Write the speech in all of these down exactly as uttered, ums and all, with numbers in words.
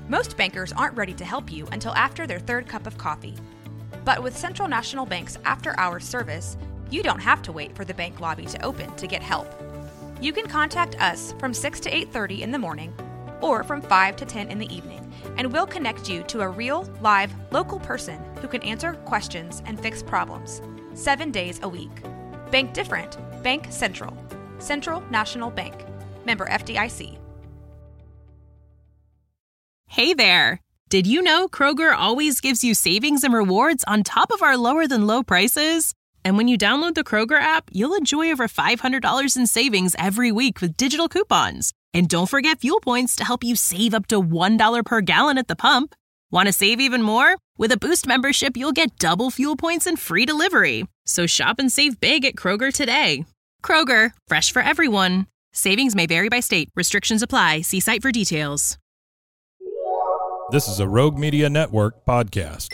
Most bankers aren't ready to help you until after their third cup of coffee. But with Central National Bank's after-hours service, you don't have to wait for the bank lobby to open to get help. You can contact us from six to eight thirty in the morning or from five to ten in the evening, and we'll connect you to a real, live, local person who can answer questions and fix problems, seven days a week. Bank different. Bank Central. Central National Bank. Member F D I C. Hey there! Did you know Kroger always gives you savings and rewards on top of our lower-than-low prices? And when you download the Kroger app, you'll enjoy over five hundred dollars in savings every week with digital coupons. And don't forget fuel points to help you save up to one dollar per gallon at the pump. Want to save even more? With a Boost membership, you'll get double fuel points and free delivery. So shop and save big at Kroger today. Kroger, fresh for everyone. Savings may vary by state. Restrictions apply. See site for details. This is a Rogue Media Network podcast.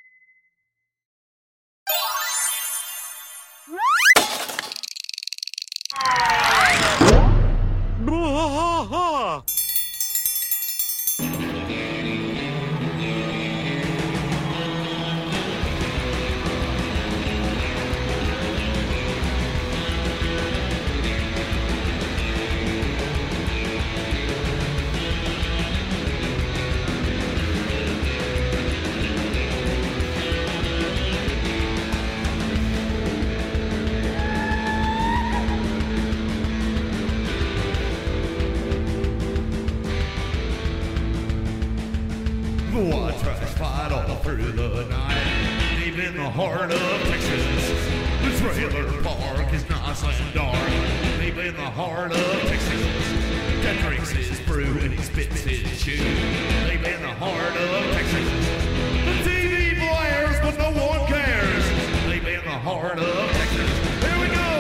Through the night, deep in the heart of Texas, the trailer park is nice and dark. Deep in the heart of Texas, Dad drinks his brew and he spits his chew. Deep in the heart of Texas, the T V blares but no one cares. Deep in the heart of Texas, here we go.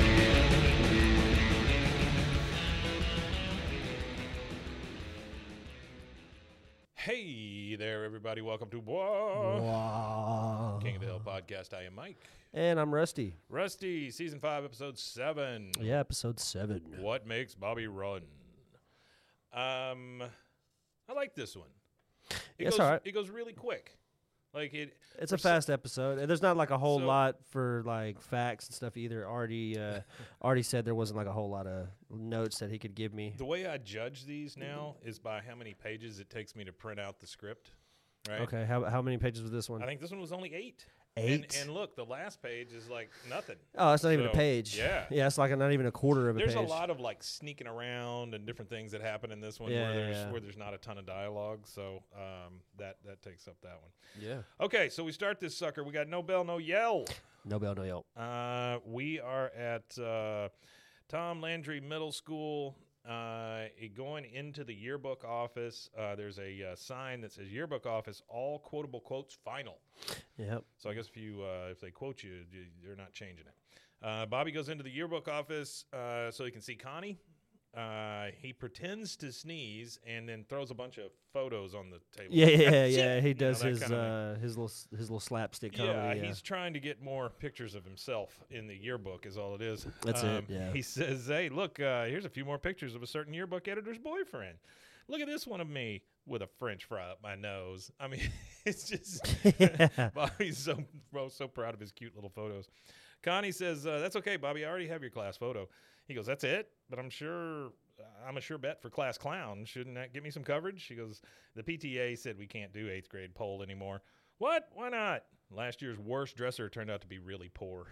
Hey there, everybody. Welcome to Whoa. King of the Hill podcast. I am Mike. And I'm Rusty. Rusty, season five, episode seven. Yeah, episode seven. What makes Bobby run? Um, I like this one. It It's goes, all right. It goes really quick. Like it. It's a fast episode. And there's not like a whole So- lot for like facts and stuff either. Artie, uh, Artie said there wasn't like a whole lot of notes that he could give me. The way I judge these now is by how many pages it takes me to print out the script. Right. Okay, how how many pages was this one? I think this one was only eight. Eight? And, and look, the last page is like nothing. Oh, it's not even a So, page. yeah. Yeah, it's like a, not even a quarter of a There's page. a lot of like sneaking around and different things that happen in this one Yeah, where yeah, there's yeah. where there's not a ton of dialogue. So um, that that takes up that one. Yeah. Okay, so we start this sucker. We got no bell, no yell. No bell, no yelp. Uh, we are at uh, Tom Landry Middle School. Uh, it- going into the yearbook office, uh, there's a uh, sign that says yearbook office, all quotable quotes final. Yep. So I guess if you uh, if they quote you, you, they're not changing it. Uh, Bobby goes into the yearbook office uh, so he can see Connie. Uh, he pretends to sneeze and then throws a bunch of photos on the table. Yeah, yeah, yeah. You He know, does that his kind of thing. uh, his little s- his little slapstick Yeah, comedy. Yeah, he's trying to get more pictures of himself in the yearbook is all it is. That's it, yeah. He says, hey, look, uh, here's a few more pictures of a certain yearbook editor's boyfriend. Look at this one of me with a French fry up my nose. I mean, it's just Bobby's so so proud of his cute little photos. Connie says, uh, that's okay, Bobby. I already have your class photo. He goes, that's it? But I'm sure I'm a sure bet for class clown. Shouldn't that get me some coverage? She goes, the P T A said we can't do eighth grade poll anymore. What? Why not? Last year's worst dresser turned out to be really poor.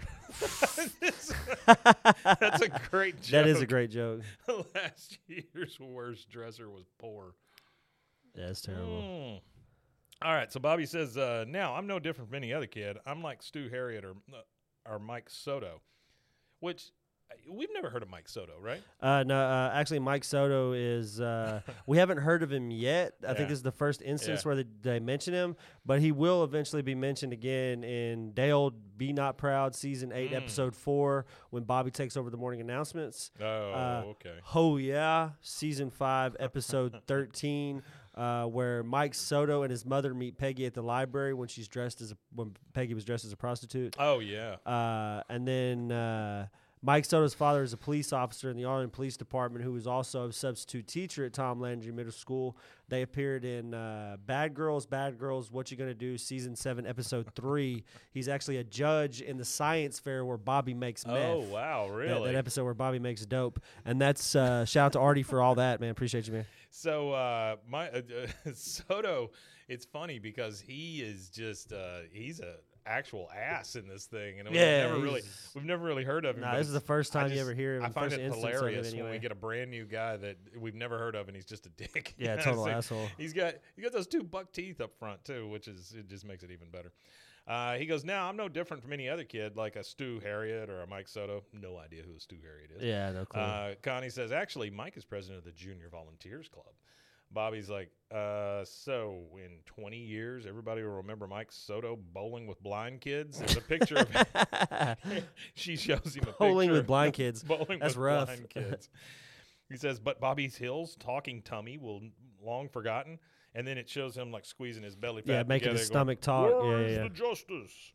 That's a great joke. That is a great joke. Last year's worst dresser was poor. That's terrible. Mm. All right, so Bobby says, uh, now, I'm no different from any other kid. I'm like Stu Harriet or, or Mike Soto, which uh, we've never heard of Mike Soto, right? Uh, no, uh, actually, Mike Soto is. Uh, we haven't heard of him yet. I Yeah. think this is the first instance Yeah. where they, they mention him, but he will eventually be mentioned again in Day Old Be Not Proud, season eight, Mm. episode four, when Bobby takes over the morning announcements. Oh, Uh, okay. Oh yeah, season five, episode thirteen. Uh, where Mike Soto and his mother meet Peggy at the library when she's dressed as a, when Peggy was dressed as a prostitute. Oh, yeah. Uh, and then uh, Mike Soto's father is a police officer in the Arlington Police Department who was also a substitute teacher at Tom Landry Middle School. They appeared in uh, Bad Girls, Bad Girls, What You Gonna Do, Season seven, Episode three. He's actually a judge in the science fair where Bobby makes meth. Oh, wow, really? That, that episode where Bobby makes dope. And that's, uh, shout out to Artie for all that, man. Appreciate you, man. So, uh, my uh, Soto, it's funny because he is just, uh, he's a actual ass in this thing, and we've Yeah, never really he's- we've never really heard of him. Nah, but this is it's- the first I time you just- ever hear him. I find first it instance of hilarious it when anyway. we get a brand new guy that we've never heard of, and he's just a dick. Yeah, It's total like- asshole. He's got he got those two buck teeth up front too, which is it just makes it even better. Uh, he goes, now I'm no different from any other kid, like a Stu Harriet or a Mike Soto. No idea who a Stu Harriet is. Yeah, no clue. Uh, Connie says, actually, Mike is president of the Junior Volunteers Club. Bobby's like, uh, so in twenty years, everybody will remember Mike Soto bowling with blind kids. There's a picture of she shows him a Bowling picture with blind kids. of bowling That's with rough. blind kids. He says, but Bobby's Hill's talking tummy will long forgotten. And then it shows him like squeezing his belly fat Yeah, making together, his going, stomach talk. Yeah, Where's yeah, the justice?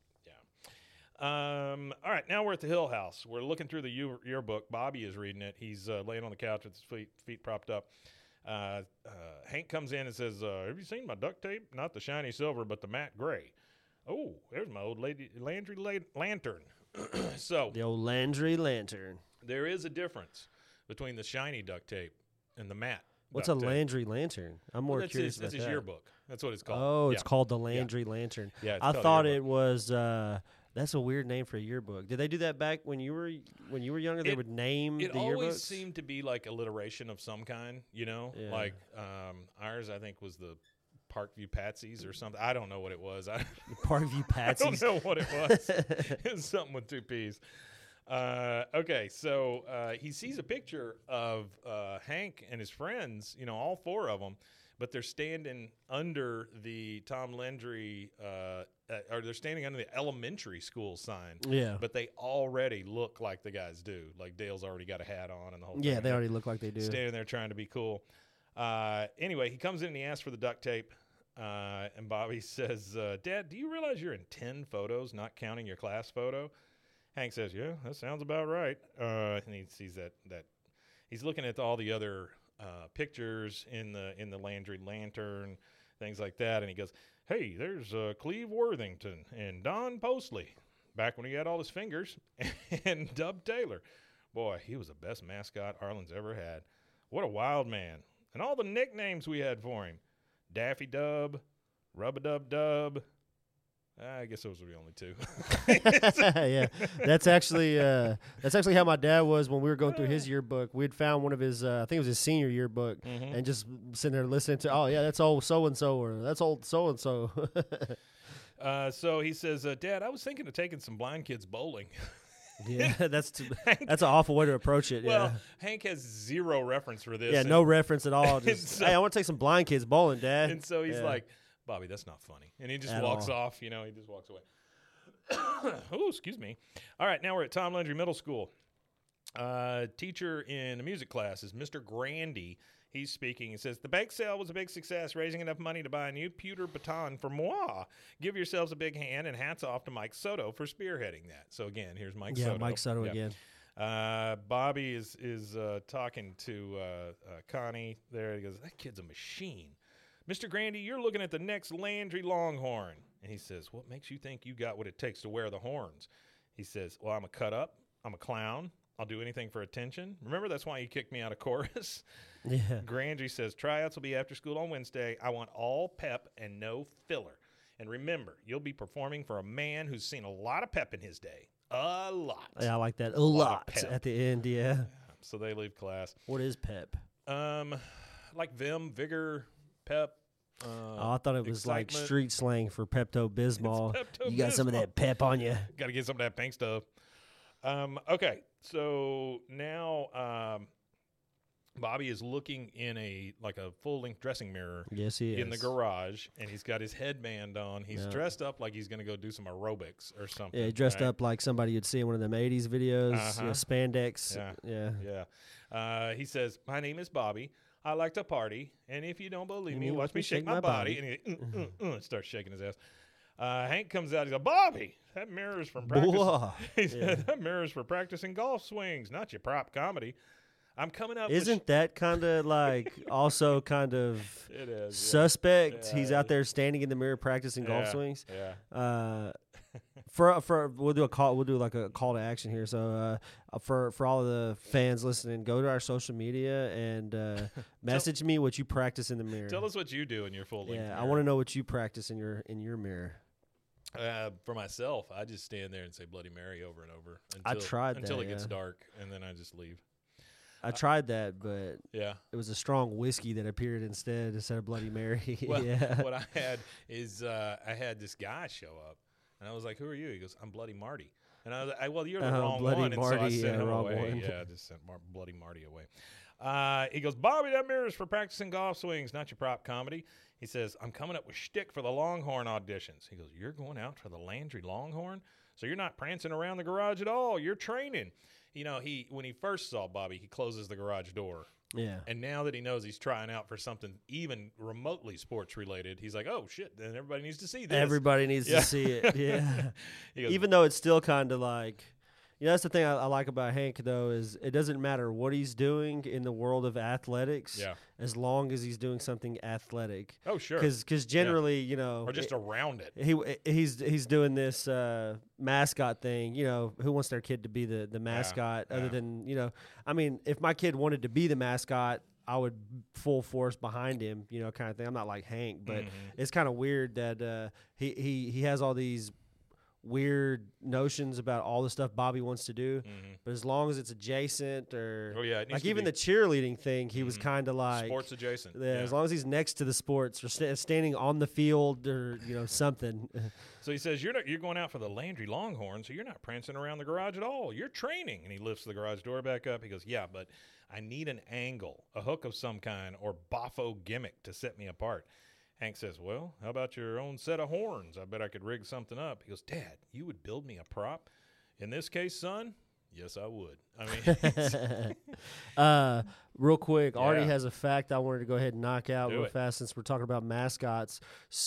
Yeah. Um. All right, now we're at the Hill House. We're looking through the year- yearbook. Bobby is reading it. He's uh, laying on the couch with his feet feet propped up. Uh, uh, Hank comes in and says, uh, have you seen my duct tape? Not the shiny silver, but the matte gray. Oh, there's my old lady Landry la- lantern. So The old Landry lantern. there is a difference between the shiny duct tape and the matte. What's a duct tape. Landry lantern? I'm more Well, that's curious his, that's about his that. yearbook. That's what it's called. Oh, it's Yeah. called the Landry lantern. Yeah, it's I called a thought yearbook. it was. Uh, that's a weird name for a yearbook. Did they do that back when you were when you were younger? They It- would name It the always yearbooks. seemed to be like alliteration of some kind, you know? Yeah. Like um, ours, I think, was the Parkview Patsies or something. I don't know what it was. I, Parkview I don't Patsies. know what it was. It was something with two P's. Uh, okay, so uh, he sees a picture of uh, Hank and his friends, you know, all four of them, but they're standing under the Tom Landry, uh, uh, or they're standing under the elementary school sign. Yeah. But they already look like the guys do. Like Dale's already got a hat on and the whole Yeah, thing. they already look like they do. Standing there trying to be cool. Uh, anyway, he comes in and he asks for the duct tape. Uh, and Bobby says, uh, Dad, do you realize you're in ten photos, not counting your class photo? Hank says, yeah, that sounds about right. Uh, and he sees that, that he's looking at all the other uh, pictures in the in the Landry lantern, things like that. And he goes, hey, there's uh, Cleve Worthington and Don Postley, back when he had all his fingers, and Dub Taylor. Boy, he was the best mascot Arlen's ever had. What a wild man. And all the nicknames we had for him. Daffy Dub, Rub-a-Dub Dub. I guess those were the only two. Yeah, that's actually uh, that's actually how my dad was when we were going through his yearbook. We'd found one of his, uh, I think it was his senior yearbook, Mhm. and just sitting there listening to, oh yeah, that's old so and so, or that's old so and so. Uh, so he says, uh, Dad, I was thinking of taking some blind kids bowling. Yeah, that's too, that's an awful way to approach it. Well, Yeah, Hank has zero reference for this. yeah, and, no reference at all. Just so- hey, I want to take some blind kids bowling, Dad. And so he's Yeah. like, Bobby, that's not funny. And he just At walks all. off. You know, he just walks away. Oh, excuse me. All right, now we're at Tom Landry Middle School. Uh, teacher in the music class is Mister Grandy. He's speaking. He says, the bake sale was a big success, raising enough money to buy a new pewter baton for moi. Give yourselves a big hand, and hats off to Mike Soto for spearheading that. So, again, here's Mike yeah, Soto. Mike Soto Yeah. again. Uh, Bobby is is uh, talking to uh, uh, Connie there. He goes, that kid's a machine. Mister Grandy, you're looking at the next Landry Longhorn. And he says, what makes you think you got what it takes to wear the horns? He says, well, I'm a cut up. I'm a clown. I'll do anything for attention. Remember, that's why you kicked me out of chorus. Yeah, Grandry says, tryouts will be after school on Wednesday. I want all pep and no filler. And remember, you'll be performing for a man who's seen a lot of pep in his day. A lot. yeah, I like that a lot lot of pep. at the end. Yeah, So they leave class. what is pep? Um, like vim, vigor, pep. Uh, Oh, I thought it was like excitement. street slang for Pepto Bismol. Pepto-Bismol. You got some of that pep on you. Got to get some of that pink stuff. Um, okay, so now um, Bobby is looking in a like a full length dressing mirror Yes, he is. in the garage, and he's got his headband on. He's Yeah. dressed up like he's going to go do some aerobics or something. Yeah, he dressed right? up like somebody you'd see in one of them eighties videos. You Uh-huh. know, spandex. Yeah. Yeah. Yeah. Uh, he says, my name is Bobby. I like to party, and if you don't believe You me, mean watch me shake, my, body. And he uh, uh, uh, starts shaking his ass. Uh, Hank comes out. He's like, Bobby, that mirror's from practice. Blah. He said, Yeah. that mirror's for practicing golf swings, not your prop comedy. I'm coming up. Isn't with that kind of like also kind of sh- it is yeah. suspect? Yeah, He's it out is. there standing in the mirror practicing golf Yeah, swings. Yeah. Uh, for for we'll do a call. We'll do like a call to action here. So uh, for for all of the fans listening, go to our social media and uh, message me what you practice in the mirror. Tell us what you do in your full length. Yeah, I want to know what you practice in your in your mirror. Uh, for myself, I just stand there and say Bloody Mary over and over until, I tried until that, it gets yeah. dark, and then I just leave. I tried that, but Yeah. it was a strong whiskey that appeared instead instead of Bloody Mary. Well, yeah. what I had is uh, I had this guy show up, and I was like, "Who are you?" He goes, "I'm Bloody Marty." And I was like, "Well, you're the Oh, wrong Bloody one," and so I Marty, sent yeah, him wrong away. one. Yeah, I just sent Mar- Bloody Marty away. Uh, he goes, "Bobby, that mirror's for practicing golf swings, not your prop comedy." He says, "I'm coming up with shtick for the Longhorn auditions." He goes, "You're going out for the Landry Longhorn, so you're not prancing around the garage at all. You're training." You know, he when he first saw Bobby, he closes the garage door. Yeah. And now that he knows he's trying out for something even remotely sports related, he's like, "Oh shit!" Then everybody needs to see this. Everybody needs Yeah. to see it. Yeah. He goes, Even though it's still kind of like, you know, that's the thing I, I like about Hank, though, is it doesn't matter what he's doing in the world of athletics, Yeah. as long as he's doing something athletic. "Oh sure," Because generally, you know, or just it- around it. he he's he's doing this uh, mascot thing. You know, who wants their kid to be the the mascot? Other yeah. than, you know, I mean, if my kid wanted to be the mascot, I would full force behind him. You know, kind of thing. I'm not like Hank, but Mhm. it's kind of weird that uh, he he he has all these weird notions about all the stuff Bobby wants to do. Mhm. But as long as it's adjacent or Oh yeah, it needs like to even be the cheerleading thing, he was Mhm. kind of like sports adjacent. yeah, as long as he's next to the sports or sta standing on the field or you know something. So he says, "You're not. You're going out for the Landry Longhorn, so you're not prancing around the garage at all. You're training." And he lifts the garage door back up. He goes, "Yeah, but I need an angle, a hook of some kind, or boffo gimmick to set me apart." Hank says, "Well, how about your own set of horns? I bet I could rig something up." He goes, "Dad, you would build me a prop? In this case, son, yes, I would." I mean, uh, real quick, Artie Yeah. has a fact I wanted to go ahead and knock out Do real it. fast since we're talking about mascots.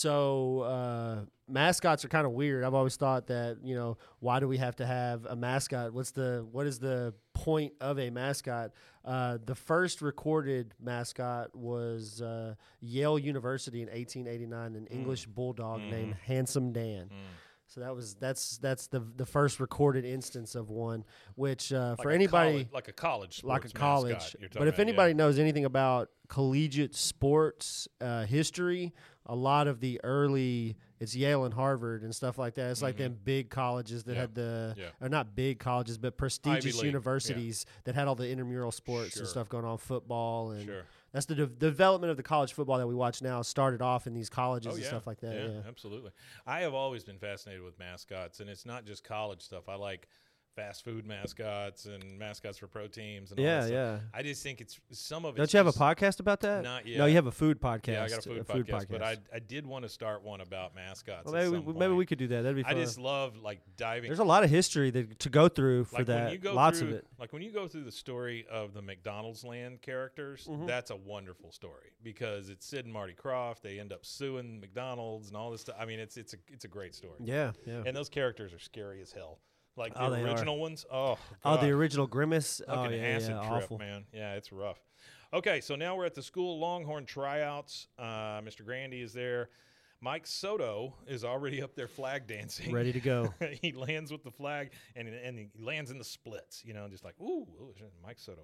So uh, mascots are kind of weird. I've always thought that, you know, why do we have to have a mascot? What's the what is the point of a mascot? Uh, the first recorded mascot was uh, Yale University in eighteen eighty-nine, an English bulldog Mhm. named Handsome Dan. Mm. So that was that's that's the the first recorded instance of one. Which uh, Like for a anybody college, like a college, like a sports college. mascot you're But talking if about, anybody yeah. knows anything about collegiate sports uh, history, a lot of the early it's Yale and Harvard and stuff like that. It's like Mhm. them big colleges that Yeah. had the Yeah. or not big colleges, but prestigious League, yeah. universities that had all the intramural sports Sure. and stuff going on, football and Sure. that's the de- development of the college football that we watch now. Started off in these colleges Oh, and yeah. stuff like that. Yeah, Yeah. absolutely. I have always been fascinated with mascots, and it's not just college stuff. I like fast food mascots and mascots for pro teams and all Yeah, that stuff. yeah. I just think it's some of it. Don't you have a podcast about that? Not No, yet. you have a food podcast. Yeah, I got a food, podcast, but I I did want to start one about mascots. well, at maybe some we, maybe point. we could do that. That'd be I fun. just love like diving. There's a lot of history that, to go through for like when that. you go Lots through, of it. Like when you go through the story of the McDonald's Land characters, Mhm. that's a wonderful story because it's Sid and Marty Krofft. They end up suing McDonald's and all this stuff. I mean, it's it's a it's a great story. Yeah, yeah. And those characters are scary as hell. Like the Oh, they are. original ones. Oh, Oh, the God. original Grimace. Oh, Fucking yeah, acid yeah, trip, awful. man. Yeah, it's rough. Okay, so now we're at the school Longhorn tryouts. Uh, Mister Grandy is there. Mike Soto is already up there flag dancing. Ready to go. He lands with the flag, and and he lands in the splits, you know, just like, ooh, ooh shit, Mike Soto.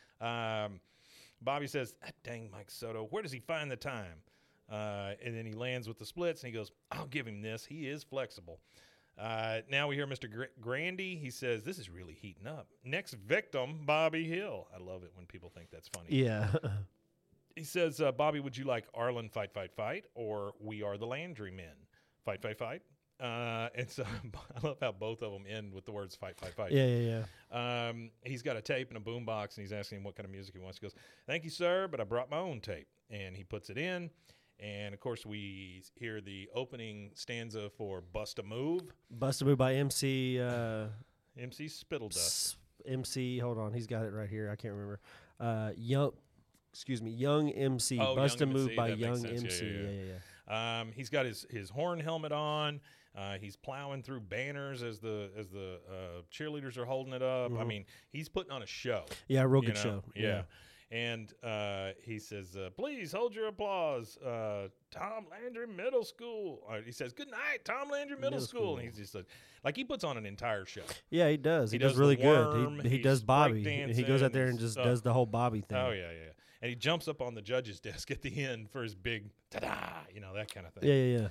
Um, Bobby says, ah, dang, Mike Soto, where does he find the time? Uh, and then he lands with the splits, and he goes, I'll give him this. He is flexible. Uh, now we hear Mister Gr- Grandy. He says, this is really heating up. Next victim, Bobby Hill. I love it when people think that's funny. Yeah. He says, uh, Bobby, would you like Arlen Fight, Fight, Fight, or We Are the Landry Men? Fight, fight, fight. Uh, and so I love how both of them end with the words fight, fight, fight. yeah, yeah, yeah. Um, he's got a tape and a boombox, and he's asking him what kind of music he wants. He goes, thank you, sir, but I brought my own tape. And he puts it in. And, of course, we hear the opening stanza for Bust a Move, Bust a Move by M C. Uh, M C Spittle Dust. S- M C. Hold on, he's got it right here. I can't remember. Uh, young. Excuse me, Young M C. Oh, Bust Young a Move M C, by that makes Young sense. Yeah, M C. yeah, Yeah, yeah. yeah, yeah. Um, he's got his, his horn helmet on. Uh, he's plowing through banners as the as the uh, cheerleaders are holding it up. Mm-hmm. I mean, he's putting on a show. Yeah, real good know? show. Yeah. yeah. And uh, he says, uh, please hold your applause. Uh, Tom Landry Middle School. Uh, he says, good night, Tom Landry Middle, Middle School. School. And he's just like, like, he puts on an entire show. Yeah, he does. He, he does, does really worm, good. He, he does Bobby. He goes out there and and just stuff. does the whole Bobby thing. Oh, yeah, yeah. And he jumps up on the judge's desk at the end for his big ta-da, you know, that kind of thing. Yeah, yeah,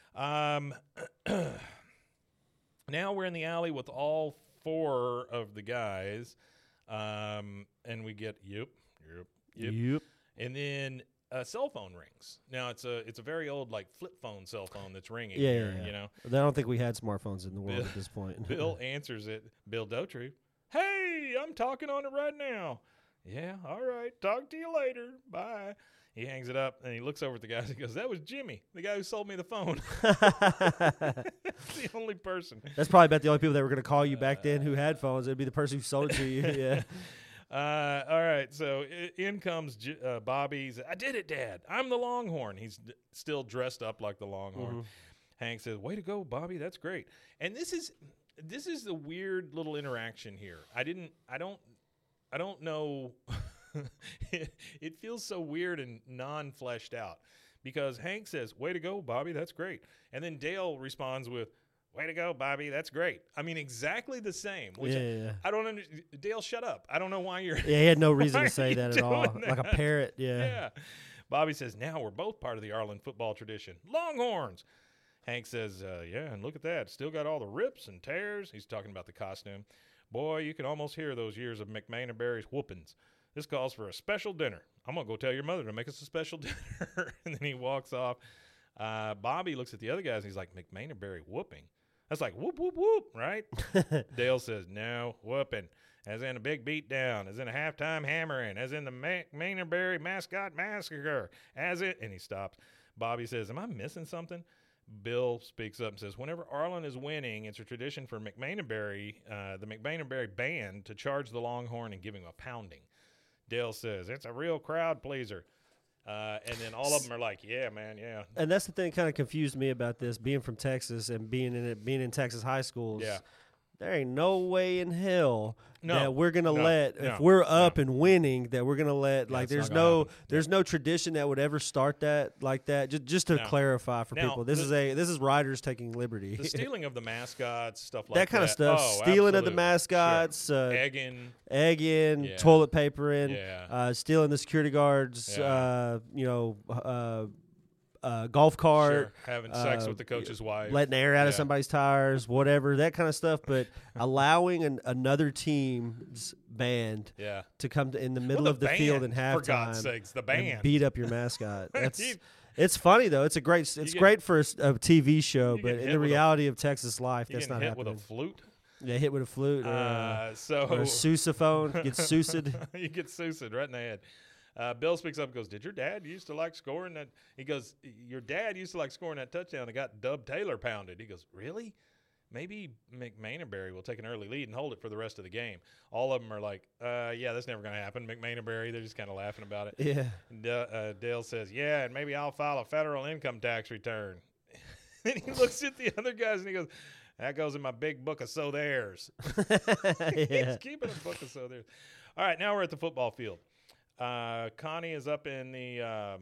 yeah. Um, now we're in the alley with all four of the guys, um, and we get, yep, yep. Yep. Yep. And then a cell phone rings. Now it's a it's a very old like flip phone cell phone that's ringing Yeah, here, yeah, yeah. you know. I don't think we had smartphones in the world Bill, at this point. Bill answers it. Bill Daughtry. Hey, I'm talking on it right now. Yeah, all right. Talk to you later. Bye. He hangs it up and he looks over at the guys and goes, that was Jimmy, the guy who sold me the phone. That's the only person. That's probably about the only people that were going to call you back then who had phones. It'd be the person who sold it to you. Yeah. Uh, all right, so in comes J- uh, Bobby. He's, I did it, Dad. I'm the Longhorn. He's d- still dressed up like the Longhorn. Mm-hmm. Hank says, way to go, Bobby. That's great. And this is this is the weird little interaction here. I didn't – I don't I don't know – it, it feels so weird and non-fleshed out because Hank says, way to go, Bobby. That's great. And then Dale responds with, way to go, Bobby. That's great. I mean, exactly the same. Which yeah, yeah, yeah. I, I don't understand. Dale, shut up. I don't know why you're. Yeah, he had no reason why to say are that you at all. doing Like a that? parrot. Yeah. Yeah. Bobby says, now we're both part of the Arlen football tradition. Longhorns. Hank says, uh, yeah, and look at that. Still got all the rips and tears. He's talking about the costume. Boy, you can almost hear those years of McMahon and Barry's whoopings. This calls for a special dinner. I'm going to go tell your mother to make us a special dinner. And then he walks off. Uh, Bobby looks at the other guys, and he's like, McMahon and Barry whooping? That's like whoop, whoop, whoop, right? Dale says, no, whooping, as in a big beat down, as in a halftime hammering, as in the McMainberry mascot massacre, as it, and he stops. Bobby says, am I missing something? Bill speaks up and says, whenever Arlen is winning, it's a tradition for McMainberry, uh, the McMainberry band, to charge the Longhorn and give him a pounding. Dale says, it's a real crowd pleaser. Uh, and then all of them are like, yeah, man, yeah. And that's the thing that kind of confused me about this, being from Texas and being in it, being in Texas high schools. Yeah. There ain't no way in hell No, that we're gonna no, let no, if we're up no. and winning that we're gonna let Yeah, like it's there's not gonna no happen. there's no tradition that would ever start that like that. Just just to No. clarify for Now, people, this the- is a this is riders taking liberty. The stealing of the mascots, stuff like that that. kind of stuff, Oh, stealing of the absolutely. mascots, Sure. uh, Egging. egging, Yeah. toilet papering, Yeah. uh, stealing the security guards, Yeah. uh, you know, uh, uh, golf cart, Sure. Having sex uh, with the coach's wife. letting air out of Yeah. somebody's tires, whatever, that kind of stuff. But allowing an, another team's band Yeah. to come to, in the middle Well, of the field in band, for God's halftime sakes, the and band. beat up your mascot. That's You- it's funny though. It's a great. It's get- great for a, s- a T V show, you but get in hit the with a- reality of Texas life, You that's getting not hit happening. with a flute. Yeah, hit with a flute or, uh, Uh, so or a sousaphone, get soused. you get soused right in the head. Uh, Bill speaks up and goes, did your dad used to like scoring that? He goes, your dad used to like scoring that touchdown and got Dub Taylor pounded. He goes, really? Maybe McMainberry will take an early lead and hold it for the rest of the game. All of them are like, uh, yeah, that's never going to happen. McMainberry, they're just kind of laughing about it. Yeah. D- uh, Dale says, yeah, and maybe I'll file a federal income tax return. And he looks at the other guys and he goes, that goes in my big book of so theirs. Yeah. He's keeping a book of so theirs. All right, now we're at the football field. Uh, Connie is up in the uh,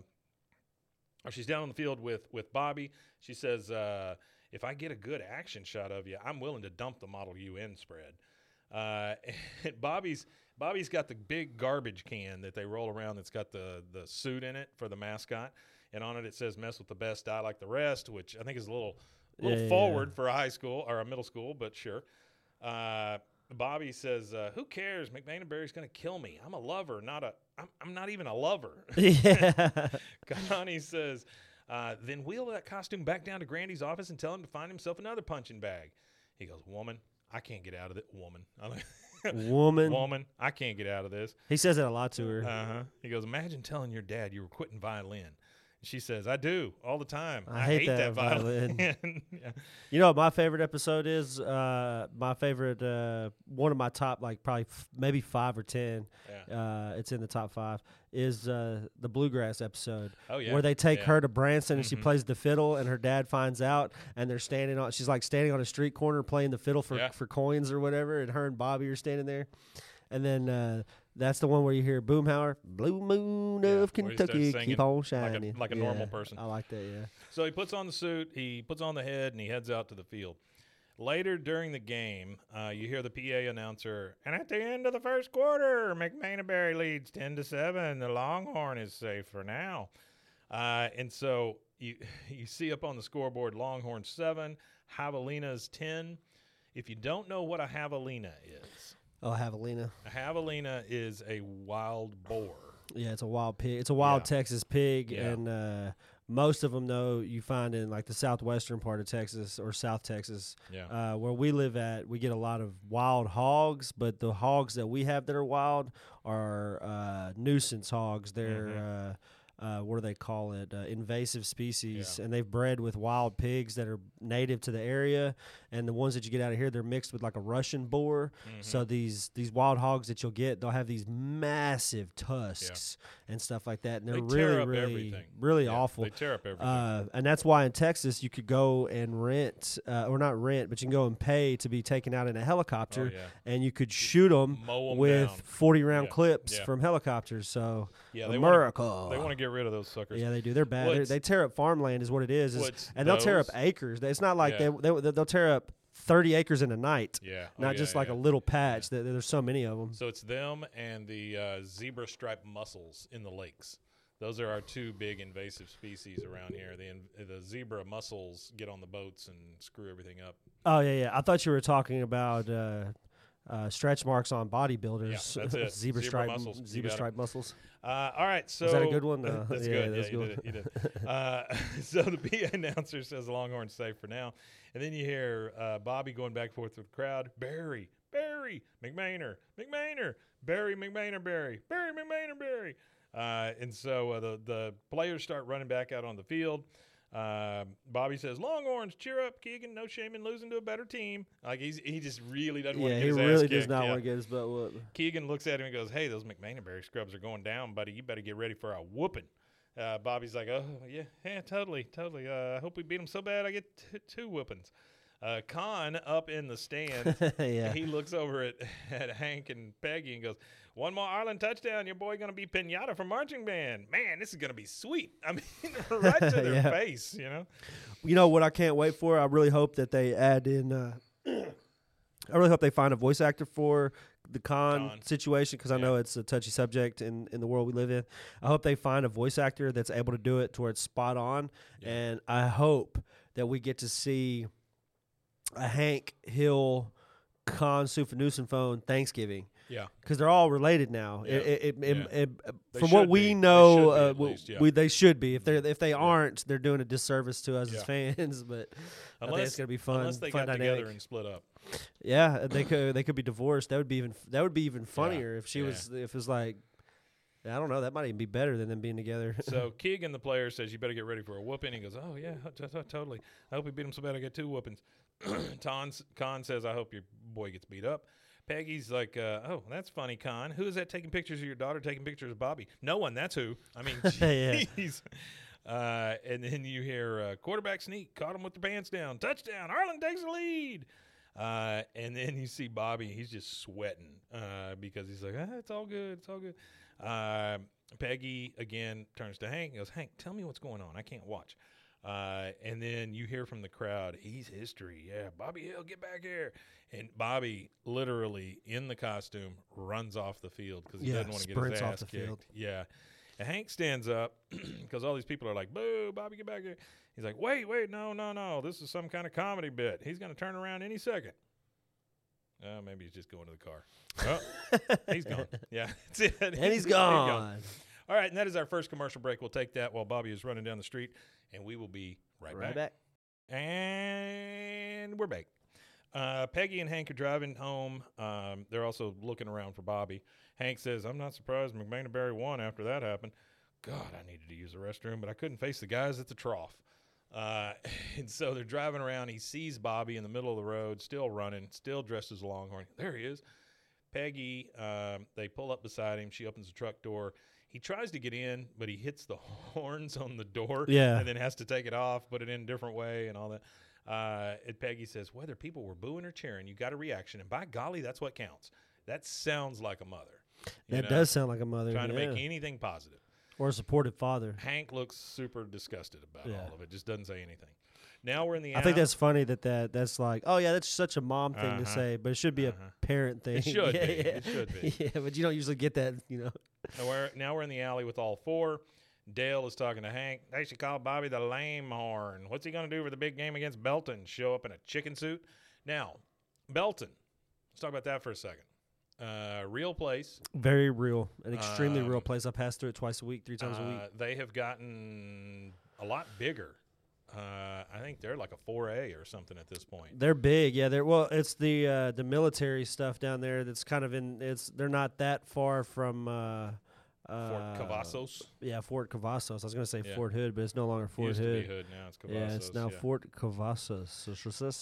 – or she's down on the field with, with Bobby. She says, uh, if I get a good action shot of you, I'm willing to dump the Model U N spread. Uh, and Bobby's Bobby's got the big garbage can that they roll around that's got the, the suit in it for the mascot. And on it it says, mess with the best, die like the rest, which I think is a little, little Yeah, yeah, forward yeah. for a high school or a middle school, but sure. Uh, Bobby says, uh, who cares? McMainberry's going to kill me. I'm a lover, not a I'm, I'm not even a lover. Yeah. Connie says, uh, then wheel that costume back down to Grandy's office and tell him to find himself another punching bag. He goes, woman, I can't get out of it. Woman. Woman. Woman, I can't get out of this. He says it a lot to her. Uh-huh. He goes, imagine telling your dad you were quitting violin. She says, I do all the time. I hate that violin. violin. Yeah. You know what my favorite episode is? Uh, my favorite, uh, one of my top, like probably f- maybe five or ten. Yeah. Uh, it's in the top five. Is uh, the bluegrass episode? Oh, yeah. Where they take Yeah. her to Branson and Mhm. she plays the fiddle, and her dad finds out, and they're standing on. She's like standing on a street corner playing the fiddle for Yeah. for coins or whatever, and her and Bobby are standing there, and then. Uh, That's the one where you hear Boomhauer, Blue Moon Yeah, of where he starts Kentucky, singing keep on like a- shining. like a Yeah, normal person. I like that, yeah. So he puts on the suit, he puts on the head, and he heads out to the field. Later during the game, uh, you hear the P A announcer, and at the end of the first quarter, McManaberry leads ten to seven. The Longhorn is safe for now. Uh, and so you you see up on the scoreboard, Longhorn seven, Javelina's ten. If you don't know what a javelina is, Oh, Javelina. a javelina is a wild boar. Yeah, it's a wild pig. It's a wild Yeah. Texas pig, Yeah. and uh, most of them, though, you find in like the southwestern part of Texas or South Texas, Yeah. uh, where we live at. We get a lot of wild hogs, but the hogs that we have that are wild are uh, nuisance hogs. They're Mhm. uh, uh, what do they call it? Uh, invasive species, Yeah. and they've bred with wild pigs that are native to the area. And the ones that you get out of here, they're mixed with like a Russian boar. Mhm. So these these wild hogs that you'll get, they'll have these massive tusks and stuff like that, and they're They tear really, up really, everything. really Yeah, awful. They tear up everything. Uh, and that's why in Texas you could go and rent, uh, or not rent, but you can go and pay to be taken out in a helicopter, Oh, yeah. and you could shoot them Mow 'em with down. forty round Yeah, clips yeah. from helicopters. So Yeah, they wanna- America, They want to get rid of those suckers. yeah, they do. They're bad. They're, What's- they tear up farmland, is what it is. is- what's and they'll tear up those- acres. It's not like Yeah. they, they they'll tear up thirty acres in a night. Yeah. Oh, Not yeah, just like yeah. a little patch. There- There's so many of them. So it's them and the uh, zebra striped mussels in the lakes. Those are our two big invasive species around here. The in, the zebra mussels get on the boats and screw everything up. Oh yeah, yeah. I thought you were talking about uh, uh, stretch marks on bodybuilders. Yeah, that's it. zebra Zebra stripe, muscles. You zebra got it. stripe muscles. Uh, all right, so Was that a good one? Uh, that's yeah, good. that's yeah, you good. did it. You did. Uh, so the P A announcer says the Longhorn's safe for now, and then you hear uh, Bobby going back and forth with the crowd. Barry, Barry, McMainer, McMainer, Barry, McMainer, Barry, Barry, McMainer, Barry. Uh, and so uh, the the players start running back out on the field. Uh, Bobby says, "Longhorns, cheer up, Keegan. No shame in losing to a better team." Like he's he just really doesn't want Yeah, to get he his really ass does kicked. not Yeah. want to get his butt whooped. Keegan looks at him and goes, "Hey, those McManaberry scrubs are going down, buddy. You better get ready for a whooping." Uh, Bobby's like, "Oh, yeah, yeah, totally, totally. Uh, I hope we beat them so bad I get t- two whoopings." Uh, Con up in the stands, Yeah. he looks over at, at Hank and Peggy and goes, "One more Ireland touchdown. Your boy going to be pinata for marching band. Man, this is going to be sweet." I mean, right to their Yeah. face, you know? You know what I can't wait for? I really hope that they add in. Uh, I really hope they find a voice actor for the con, Con. situation because I Yeah. know it's a touchy subject in, in the world we live in. I hope they find a voice actor that's able to do it to where it's spot on, Yeah. and I hope that we get to see a Hank Hill Con Sufanusen phone Thanksgiving. Yeah. Because they're all related now. Yeah. It, it, it, Yeah. it, it, They from what should we be. They know, should be uh, at we, least, yeah. we, they should be. If they if they aren't, they're doing a disservice to us Yeah. as fans. But I think Unless it's gonna be fun. Unless they fun got dynamic. together and split up. Yeah, they could they could be divorced. That would be even that would be even funnier if she Yeah. was if it was like I don't know. That might even be better than them being together. So Keegan, the player, says, "You better get ready for a whooping." He goes, "Oh, yeah, t- t- totally. I hope we beat him so bad I get two whoopings." Con, Con says, "I hope your boy gets beat up." Peggy's like, uh, "Oh, that's funny, Con. Who is that taking pictures of your daughter taking pictures of Bobby?" "No one, that's who." I mean, Yeah. jeez. Uh, and then you hear uh, quarterback sneak, caught him with the pants down. Touchdown. Ireland takes the lead. Uh, and then you see Bobby, he's just sweating uh, because he's like, ah, "It's all good. It's all good." Uh, Peggy, again, turns to Hank and goes, "Hank, tell me what's going on. I can't watch." Uh, and then you hear from the crowd, "He's history. Yeah, Bobby Hill, get back here." And Bobby, literally in the costume, runs off the field because he Yeah, doesn't want to get his sprints off ass the kicked. field. Yeah. And Hank stands up because all these people are like, "Boo, Bobby, get back here." He's like, wait, wait, no, no, no. This is some kind of comedy bit. He's going to turn around any second. Uh, maybe he's just going to the car. Oh, he's gone. Yeah, that's it. And he's gone. All right, and that is our first commercial break. We'll take that while Bobby is running down the street, and we will be right, Right back. back. And we're back. Uh, Peggy and Hank are driving home. Um, they're also looking around for Bobby. Hank says, "I'm not surprised McManaberry won after that happened." God, I needed to use the restroom, but I couldn't face the guys at the trough. Uh, and so they're driving around. He sees Bobby in the middle of the road, still running, still dressed as a Longhorn. There he is. Peggy, um, they pull up beside him. She opens the truck door. He tries to get in, but he hits the horns on the door Yeah. and then has to take it off, put it in a different way and all that. Uh, and Peggy says, whether people were booing or cheering, you got a reaction. And by golly, that's what counts. That sounds like a mother. you That know, does sound like a mother. Trying to yeah. make anything positive. Or a supportive father. Hank looks super disgusted about Yeah. all of it. Just doesn't say anything. Now we're in the I think out- that's funny that, that that's like, oh, yeah, that's such a mom thing to Uh-huh. say, but it should be Uh-huh. a parent thing. It should yeah, be. Yeah. It should be. Yeah, but you don't usually get that, you know. Now we're, now we're in the alley with all four. Dale is talking to Hank. They should call Bobby the lame horn. What's he going to do for the big game against Belton? Show up in a chicken suit? Now, Belton. Let's talk about that for a second. Uh, real place. Very real, an extremely real Um, place. I pass through it twice a week, three times a week. Uh, they have gotten a lot bigger. Uh, I think they're like a four A or something at this point. They're big, yeah. They're well. It's the uh, the military stuff down there. That's kind of in. It's they're not that far from uh, uh, Fort Cavazos. Yeah, Fort Cavazos. I was going to say Yeah. Fort Hood, but it's no longer Fort Used Hood. to be Hood, now it's Cavazos. Yeah, it's now yeah. Fort Cavazos.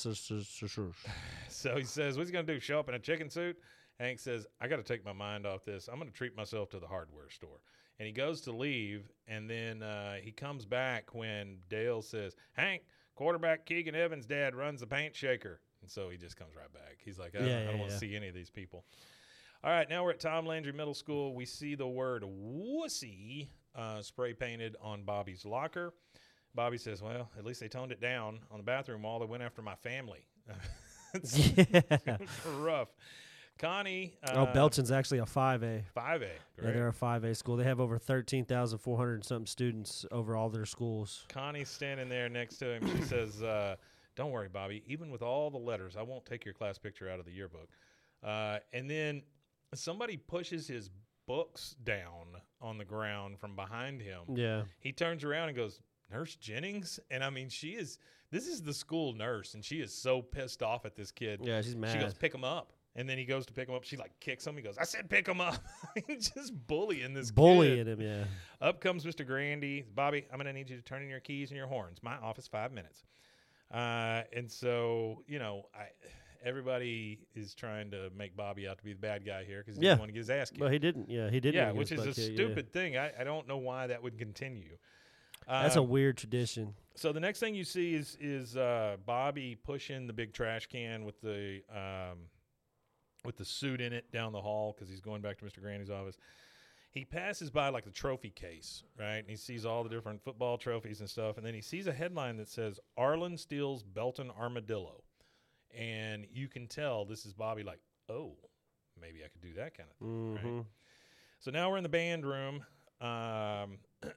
So he says, what's he going to do, show up in a chicken suit? Hank says, I got to take my mind off this. I'm going to treat myself to the hardware store. And he goes to leave, and then uh, he comes back when Dale says, Hank, quarterback Keegan Evans' dad runs the paint shaker. And so he just comes right back. He's like, I, Yeah, don't, yeah, I don't want to yeah. see any of these people. All right, now we're at Tom Landry Middle School. We see the word wussy uh, spray painted on Bobby's locker. Bobby says, well, at least they toned it down on the bathroom wall. They went after my family. It's Yeah. rough. Connie. Uh, Oh, Belton's actually a five A. five A. Yeah, Great. they're a five A school. They have over thirteen thousand four hundred and something students over all their schools. Connie's standing there next to him. She says, uh, don't worry, Bobby. Even with all the letters, I won't take your class picture out of the yearbook. Uh, and then somebody pushes his books down on the ground from behind him. Yeah. He turns around and goes, Nurse Jennings? And, I mean, she is – this is the school nurse, and she is so pissed off at this kid. Yeah, she's mad. She goes, pick him up. And then he goes to pick him up. She, like, kicks him. He goes, I said pick him up. Just bullying this Bullying kid. him, yeah. Up comes Mister Grandy. Bobby, I'm going to need you to turn in your keys and your horns. My office, five minutes. Uh, and so, you know, I everybody is trying to make Bobby out to be the bad guy here because he Yeah. doesn't want to get his ass kicked. Well, he didn't. Yeah, he didn't. yeah, wanna get which his is a butt kicked, yeah. stupid thing. I, I don't know why that would continue. That's a Um, weird tradition. So the next thing you see is is uh, Bobby pushing the big trash can with the um, with the suit in it down the hall because he's going back to Mister Grandy's office. He passes by like the trophy case, right? And he sees all the different football trophies and stuff. And then he sees a headline that says, Arlen steals Belton Armadillo. And you can tell this is Bobby like, oh, maybe I could do that kind of thing, Mm-hmm. right? So now we're in the band room. Um,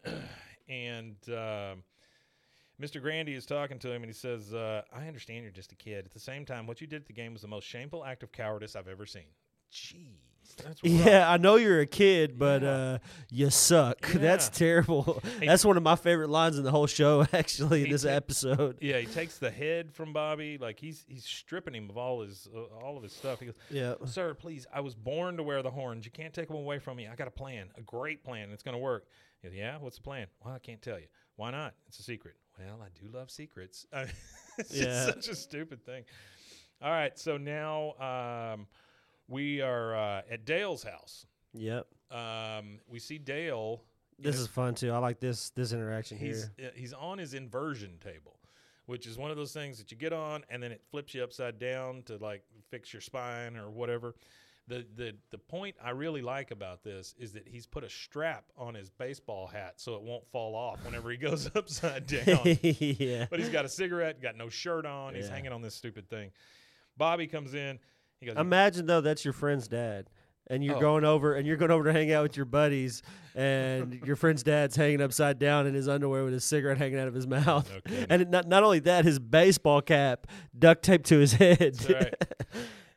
and um, Mister Grandy is talking to him, and he says, uh, I understand you're just a kid. At the same time, what you did at the game was the most shameful act of cowardice I've ever seen. Jeez. That's rough. Yeah, I know you're a kid, but Yeah. uh, you suck. That's Yeah. terrible. Hey, That's one of my favorite lines in the whole show, actually, in He this ta- episode. Yeah, he takes the head from Bobby, like he's he's stripping him of all his uh, all of his stuff. He goes, Yeah. "Sir, please, I was born to wear the horns. You can't take them away from me. I got a plan, a great plan. And it's going to work." He goes, "Yeah, what's the plan?" "Well, I can't tell you. Why not? It's a secret." "Well, I do love secrets." Uh, it's Yeah. just such a stupid thing. All right, so now um, we are uh, at Dale's house. Yep. Um, we see Dale. This is fun, too. I like this this interaction He's here. uh, he's on his inversion table, which is one of those things that you get on and then it flips you upside down to like fix your spine or whatever. The the the point I really like about this is that he's put a strap on his baseball hat so it won't fall off whenever he goes upside down. Yeah. But he's got a cigarette, got no shirt on. He's Yeah. hanging on this stupid thing. Bobby comes in. He goes, Imagine, though, that's your friend's dad. And you're Oh. going over and you're going over to hang out with your buddies, and your friend's dad's hanging upside down in his underwear with his cigarette hanging out of his mouth. No kidding. And it, not not only that, his baseball cap duct taped to his head. That's right.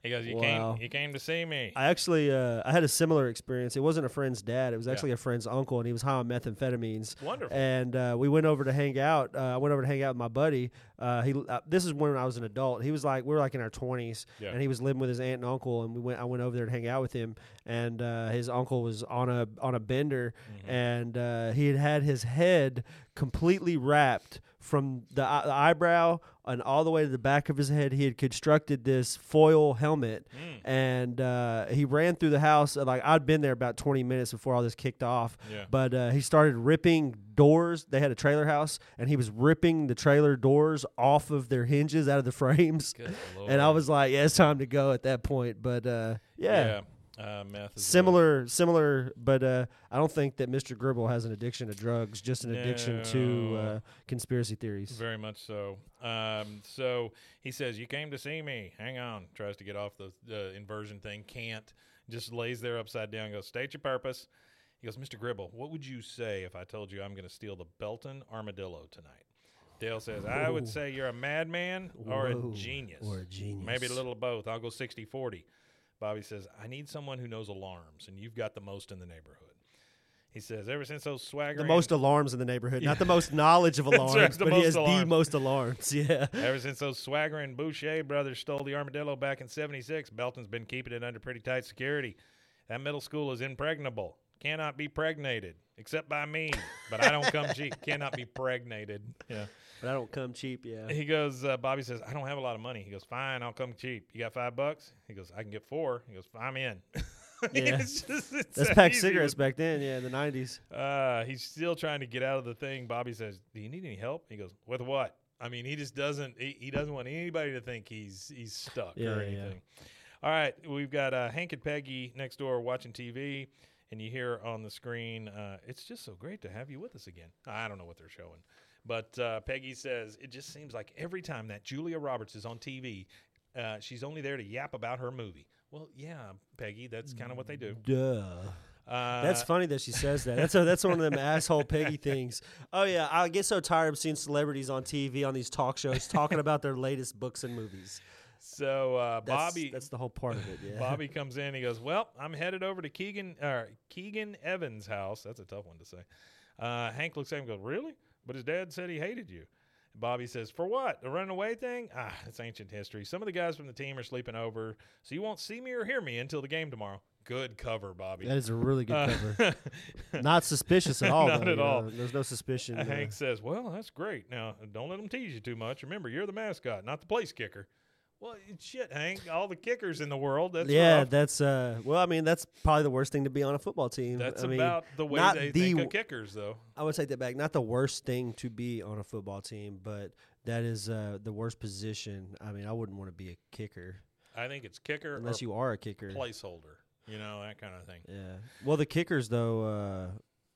He goes, you Wow. came, you came to see me. I actually, uh, I had a similar experience. It wasn't a friend's dad. It was Yeah. actually a friend's uncle, and he was high on methamphetamines. Wonderful. And uh, we went over to hang out. Uh, I went over to hang out with my buddy. Uh, he, uh, this is when I was an adult. He was like, we were like in our twenties, Yeah. and he was living with his aunt and uncle. And we went. I went over there to hang out with him, and uh, his uncle was on a on a bender, Mm-hmm. and uh, he had had his head completely wrapped from the, eye- the eyebrow and all the way to the back of his head. He had constructed this foil helmet, Mm. and uh, he ran through the house. uh, Like I'd been there about twenty minutes before all this kicked off. Yeah. But uh, he started ripping doors. They had a trailer house, and he was ripping the trailer doors off of their hinges out of the frames. Good Lord. And I was like, "Yeah, it's time to go at that point." But uh, yeah. yeah. Uh, meth is a- Similar, similar, but uh, I don't think that Mister Gribble has an addiction to drugs, just an addiction to No. uh, conspiracy theories. Very much so. Um, so he says, you came to see me. Hang on. Tries to get off the, the inversion thing. Can't. Just lays there upside down. Goes, state your purpose. He goes, Mister Gribble, what would you say if I told you I'm going to steal the Belton Armadillo tonight? Dale says, I would Whoa. say you're a madman or Whoa. a genius. Or a genius. Maybe a little of both. I'll go sixty forty. Bobby says, I need someone who knows alarms, and you've got the most in the neighborhood. He says, ever since those swaggering... The most alarms in the neighborhood, Yeah. not the most knowledge of That's alarms, right, the but he most has the alarms. most alarms. Yeah. Ever since those swaggering Boucher brothers stole the Armadillo back in seventy-six, Belton's been keeping it under pretty tight security. That middle school is impregnable. Cannot be pregnated, except by me. But I don't come cheap. Cannot be pregnated. Yeah. But I don't come cheap. Yeah. He goes, uh, Bobby says, I don't have a lot of money. He goes, fine, I'll come cheap. You got five bucks? He goes, I can get four. He goes, I'm in. Yeah. It's just, it's That's that pack easy cigarettes with- back then. Yeah, in the nineties. Uh, he's still trying to get out of the thing. Bobby says, do you need any help? He goes, with what? I mean, he just doesn't, he, he doesn't want anybody to think he's he's stuck Yeah, or yeah. anything. All right, we've got uh, Hank and Peggy next door watching T V, and you hear on the screen, uh, it's just so great to have you with us again. I don't know what they're showing. But uh, Peggy says, it just seems like every time that Julia Roberts is on T V, uh, she's only there to yap about her movie. Well, yeah, Peggy, that's kind of what they do. Duh. Uh, That's funny that she says that. That's a, that's one of them asshole Peggy things. Oh yeah, I get so tired of seeing celebrities on T V on these talk shows talking about their latest books and movies. So uh, That's, Bobby, that's the whole part of it. Yeah. Bobby comes in. He goes, "Well, I'm headed over to Keegan or Keegan Evans' house." That's a tough one to say. Uh, Hank looks at him and goes, "Really? But his dad said he hated you." Bobby says, "For what? The running away thing? Ah, it's ancient history. Some of the guys from the team are sleeping over, so you won't see me or hear me until the game tomorrow." Good cover, Bobby. That is a really good Uh, cover. Not suspicious at all. Not though, at you all. know. There's no suspicion. uh, Hank says, "Well, that's great. Now, don't let them tease you too much. Remember, you're the mascot, not the place kicker." Well, shit, Hank. All the kickers in the world. That's yeah, rough. that's uh. Well, I mean, that's probably the worst thing to be on a football team. That's I mean, about the way not they the think w- of kickers, though. I would take that back. Not the worst thing to be on a football team, but that is uh, the worst position. I mean, I wouldn't want to be a kicker I think it's kicker unless or you are a kicker. placeholder. You know, that kind of thing. Yeah. Well, the kickers though, uh,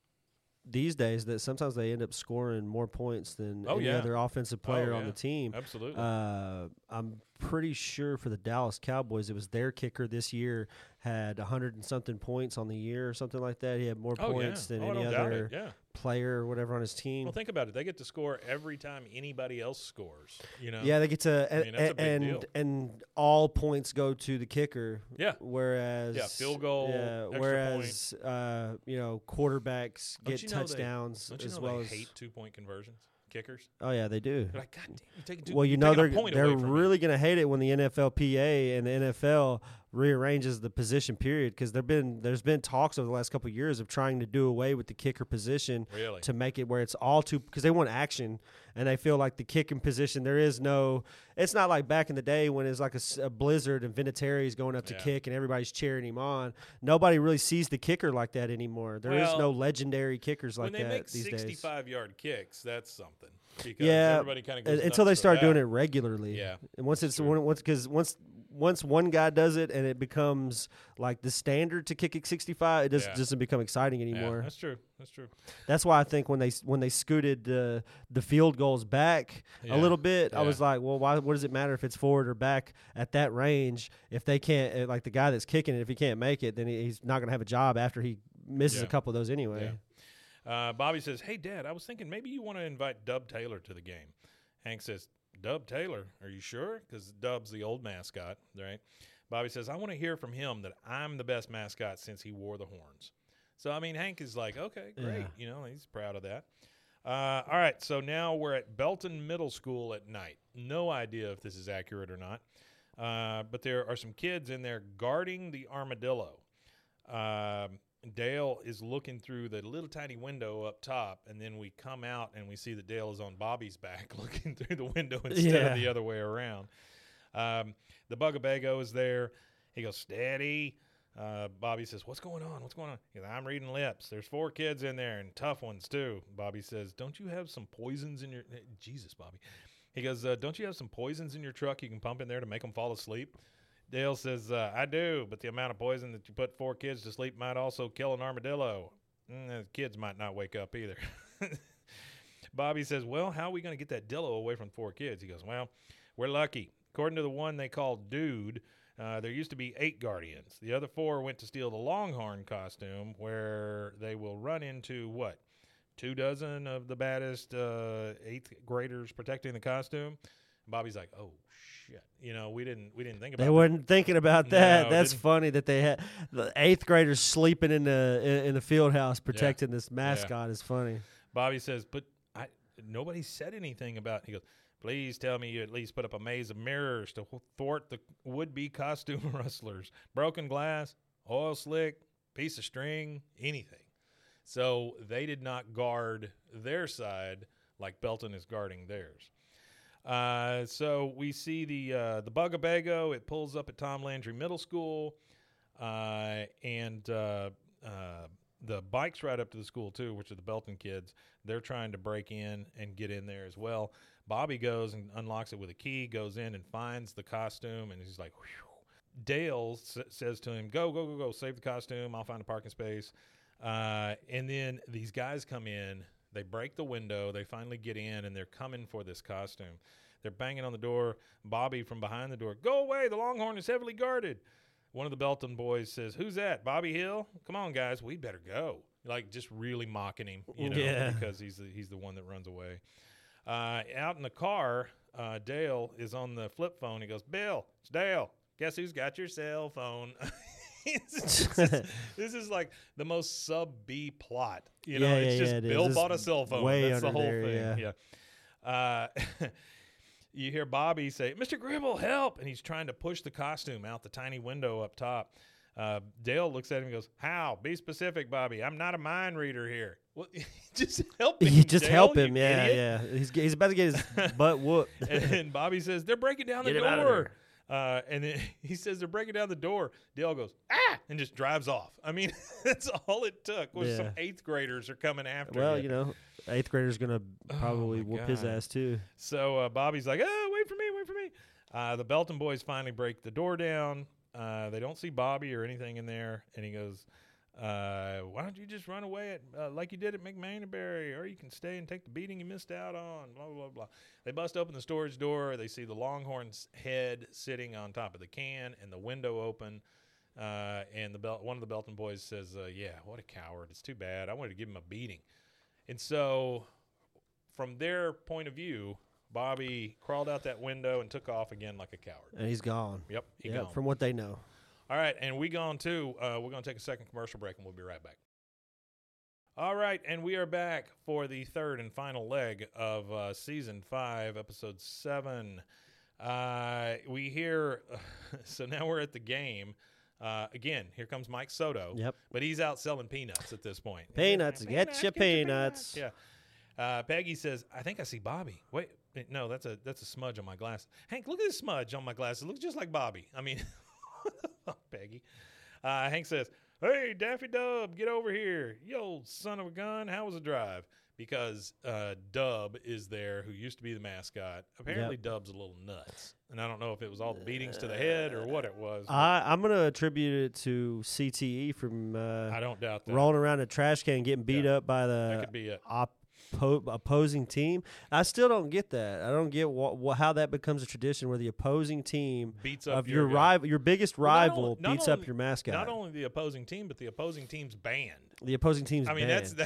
these days that sometimes they end up scoring more points than Oh, any yeah. other offensive player on yeah. the team. Absolutely. Uh, I'm pretty sure for the Dallas Cowboys, it was their kicker this year had a hundred and something points on the year or something like that. He had more oh, points yeah. than oh, I any don't doubt other it. Yeah. player or whatever on his team. Well, think about it. They get to score every time anybody else scores. You know. Yeah, they get to, I mean, that's a big and deal. and all points go to the kicker. Yeah. Whereas Yeah, field goal, Yeah, extra whereas uh, you know quarterbacks Don't get you know they- touchdowns Don't you as know well they as. hate two point conversions? Kickers. Oh yeah, they do. They're like, God damn, you're taking two. Well, you you're know taking they're a point they're away from me." really gonna hate it when the N F L P A and the N F L rearranges the position period because there've been there's been talks over the last couple of years of trying to do away with the kicker position Really? to make it where it's all two because they want action and they feel like the kicking position there is no it's not like back in the day when it's like a, s- a blizzard and Vinatieri's going up to Yeah. kick and everybody's cheering him on. Nobody really sees the kicker like that anymore. There is Well, no legendary kickers like when they that make these days. sixty-five yard kicks, that's something. Because Yeah, everybody kind of Uh, goes until they nuts for start doing that. it regularly. Yeah, and once that's it's true. one, once because once once one guy does it and it becomes like the standard to kick it sixty-five, it just Yeah. doesn't become exciting Yeah, anymore. that's true. That's true. That's why I think when they s- when they scooted uh, the field goals back Yeah, a little bit, I yeah. was like, well, why? What does it matter if it's forward or back at that range? If they can't, uh, like the guy that's kicking it, if he can't make it, then he, he's not going to have a job after he misses Yeah. a couple of those anyway. Yeah. Uh, Bobby says, "Hey, Dad, I was thinking maybe you want to invite Dub Taylor to the game." Hank says, "Dub Taylor? Are you sure? Because Dub's the old mascot, right?" Bobby says, I want to hear from him that I'm the best mascot since he wore the horns. So, I mean, Hank is like, okay, great. Yeah. You know, he's proud of that. Uh, all right, so now we're at Belton Middle School at night. No idea if this is accurate or not. Uh, but there are some kids in there guarding the armadillo. Um, Dale is looking through the little tiny window up top, and then we come out and we see that Dale is on Bobby's back looking through the window instead Yeah. of the other way around. Um, the Bugabago is there. He goes, steady. Uh, Bobby says, what's going on? What's going on? He goes, I'm reading lips. There's four kids in there and tough ones too. Bobby says, don't you have some poisons in your – Jesus, Bobby. He goes, uh, don't you have some poisons in your truck you can pump in there to make them fall asleep? Dale says, uh, I do, but the amount of poison that you put four kids to sleep might also kill an armadillo. Mm, the kids might not wake up either. Bobby says, well, how are we going to get that dillo away from four kids? He goes, well, we're lucky. According to the one they call Dude, uh, there used to be eight guardians. The other four went to steal the Longhorn costume, where they will run into, what, two dozen of the baddest uh, eighth graders protecting the costume? Bobby's like, oh, shit. You know, we didn't we didn't think about They that. weren't thinking about that. No, That's didn't- funny that they had the eighth graders sleeping in the in, in the field house protecting this mascot. Is funny. Bobby says, but I nobody said anything about – he goes, please tell me you at least put up a maze of mirrors to thwart the would-be costume rustlers. Broken glass, oil slick, piece of string, anything. So they did not guard their side like Belton is guarding theirs. Uh, so we see the uh, the Bugabago. It pulls up at Tom Landry Middle School, uh, and uh, uh, the bikes right up to the school too, which are the Belton kids. They're trying to break in and get in there as well. Bobby goes and unlocks it with a key, goes in and finds the costume, and he's like, whew. Dale s- says to him, go, go, go, go, save the costume. I'll find a parking space. Uh, and then these guys come in. They break the window. They finally get in, and they're coming for this costume. They're banging on the door. Bobby from behind the door, go away. The Longhorn is heavily guarded. One of the Belton boys says, who's that? Bobby Hill? Come on, guys. We better go. Like, just really mocking him, you know, Yeah. because he's the, he's the one that runs away. Uh, out in the car, uh, Dale is on the flip phone. He goes, Bill, it's Dale. Guess who's got your cell phone? this, is, this is like the most sub-B plot. You know, Yeah, it's yeah, just yeah, it is. Bill This bought a is cell phone. way That's the under whole there, thing. Yeah. Uh, you hear Bobby say, Mister Gribble, help. And he's trying to push the costume out the tiny window up top. Uh, Dale looks at him and goes, how? Be specific, Bobby. I'm not a mind reader here. Well, just help him, You just Dale, help you him. Yeah, idiot. yeah. He's he's about to get his butt whooped. And Bobby says, they're breaking down the Get him out of door. Uh, and then he says, they're breaking down the door. Dale goes, ah, and just drives off. I mean, that's all it took was Yeah. some eighth graders are coming after Well, you. you know, eighth grader's gonna probably Oh, my whoop his God. ass too. So uh, Bobby's like, oh, wait for me, wait for me. Uh, the Belton boys finally break the door down. Uh, they don't see Bobby or anything in there. And he goes, uh, why don't you just run away at, uh, like you did at McManaberry, or you can stay and take the beating you missed out on, blah, blah, blah, blah. They bust open the storage door. They see the Longhorn's head sitting on top of the can and the window open. Uh, and the Bel- one of the Belton boys says, uh, yeah, what a coward. It's too bad. I wanted to give him a beating. And so from their point of view, Bobby crawled out that window and took off again like a coward. And he's gone. Yep, he Yep, gone. from what they know. All right, and we gone too. Uh, we're going to take a second commercial break, and we'll be right back. All right, and we are back for the third and final leg of uh, Season five, Episode seven. Uh, we hear, so now we're at the game. Uh, again, here comes Mike Soto. Yep. But he's out selling peanuts at this point. Peanuts, get your peanuts. Yeah. Uh, Peggy says, I think I see Bobby. Wait, no, that's a that's a smudge on my glasses. Hank, look at this smudge on my glasses. It looks just like Bobby. I mean, Peggy. Uh, Hank says, hey, Daffy Dub, get over here. You old son of a gun. How was the drive? Because uh, Dub is there, who used to be the mascot. Apparently, Yep. Dub's a little nuts. And I don't know if it was all the beatings to the head or what it was. but I, I'm going to attribute it to C T E from uh, I don't doubt that. rolling around a trash can, getting beat Yeah, up by that the could be it. oppo- opposing team. I still don't get that. I don't get wha- wha- how that becomes a tradition where the opposing team Beats up of your guy. rival, your biggest Well, not rival, only- not beats only- up your mascot. Not only the opposing team, but the opposing team's band. the opposing team's I mean, banned. that's that,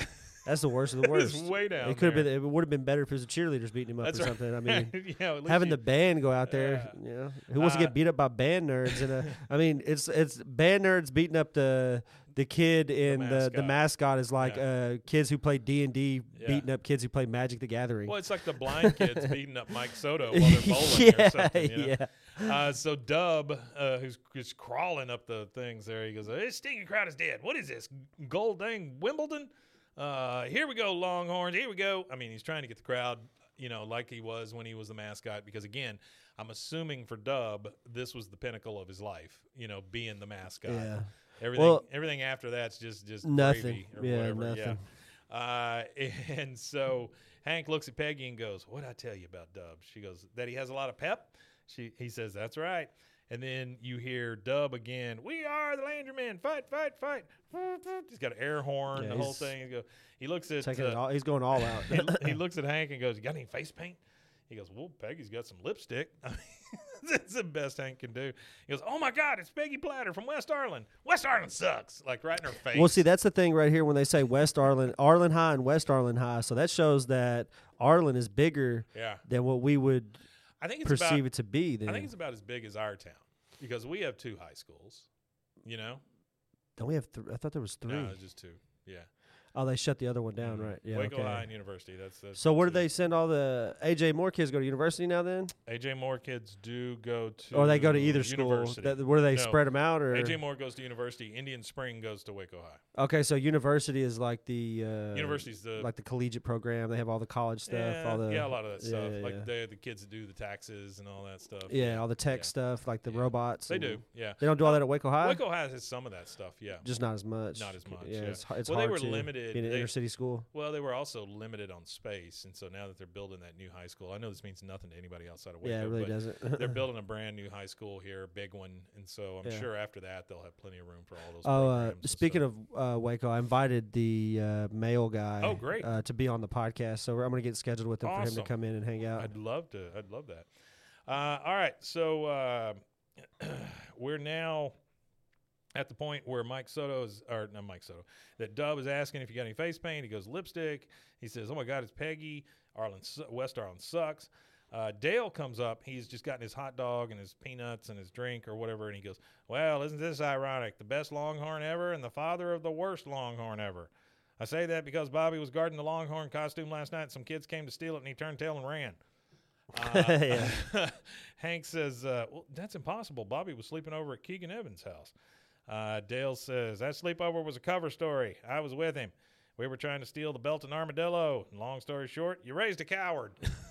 That's the worst of the worst. It's way down It could have there. been. It would have been better if it was the cheerleaders beating him up That's or right. something. I mean, yeah, at least having you- the band go out there, Yeah. you know, who wants to Uh, get beat up by band nerds? And uh, I mean, it's it's band nerds beating up the the kid in the the mascot, mascot. is like Yeah. uh, kids who play D and D Yeah. beating up kids who play Magic the Gathering. Well, it's like the blind kids beating up Mike Soto while they're bowling yeah, or something. You know? yeah. Uh, so Dub, uh, who's just crawling up the things there, he goes, "This stinking crowd is dead. What is this? Gold dang Wimbledon? Uh, here we go, Longhorns. Here we go." I mean, he's trying to get the crowd, you know, like he was when he was the mascot. Because again, I'm assuming for Dub, this was the pinnacle of his life. You know, being the mascot. Yeah. Everything, Well, everything after that's just just nothing. gravy or Yeah, whatever. nothing. Yeah. Uh, and so Hank looks at Peggy and goes, "What'd I tell you about Dub?" She goes, "That he has a lot of pep." She he says, "That's right." And then you hear Dub again. "We are the Landrymen. Fight, fight, fight!" He's got an air horn, Yeah, the whole he's thing. He, go, he looks at Taking it uh, all, he's going all out. he, he looks at Hank and goes, "You got any face paint?" He goes, "Well, Peggy's got some lipstick." I mean, that's the best Hank can do. He goes, "Oh my God, it's Peggy Platter from West Arlen. West Arlen sucks!" Like right in her face. Well, see, that's the thing right here when they say West Arlen, Arlen High and West Arlen High. So that shows that Arlen is bigger yeah, than what we would I think it's perceive about, it to be. Then I think it's about as big as our town because we have two high schools. You know, don't we have? Th- I thought there was three. no, it's just two. Yeah, Oh, they shut the other one down, Mhm. right? Yeah. Waco okay. High and University. That's, that's So the where do two. they send all the A J Moore kids go to university now? Then, A J Moore kids do go to, or they go to either school? University. That, where do they No. spread them out? Or A J Moore goes to University. Indian Spring goes to Waco High. okay, so university is like the uh, University's the like the collegiate program. They have all the college stuff. yeah, all the yeah, a lot of that yeah, stuff. yeah, like yeah. they the kids that do the taxes and all that stuff. yeah, all the tech yeah. stuff, like the Yeah. robots. They and- do. Yeah, They don't do all that at Waco High. Waco High has some of that stuff. Yeah. Just not as much. Not as much, Yeah, yeah. it's, h- it's Well, they hard were to limited. being an They- inner city school. Well, they were also limited on space, and so now that they're building that new high school, I know this means nothing to anybody outside of Waco. Yeah, it really but doesn't. they're building a brand new high school here, big one, and so I'm Yeah. sure after that they'll have plenty of room for all those. Oh, uh, programs and speaking stuff. of uh, Waco, I invited the uh, male guy. Oh, great. Uh, to be on the podcast, so I'm going to get scheduled with him for him Awesome. to come in and hang out. I'd love to. I'd love that. Uh, all right, so uh, we're now at the point where Mike Soto is, or not Mike Soto, that Dub is asking if you got any face paint. He goes, lipstick. He says, "Oh my God, it's Peggy. Arlen, su- West Arlen sucks." Uh, Dale comes up. He's just gotten his hot dog and his peanuts and his drink or whatever, and he goes, "Well, isn't this ironic? The best Longhorn ever and the father of the worst Longhorn ever. I say that because Bobby was guarding the Longhorn costume last night. Some kids came to steal it, and he turned tail and ran." Uh, Hank says, uh, "Well, that's impossible. Bobby was sleeping over at Keegan Evans' house." Uh, Dale says, "That sleepover was a cover story. I was with him. We were trying to steal the Belton Armadillo. And long story short, you raised a coward."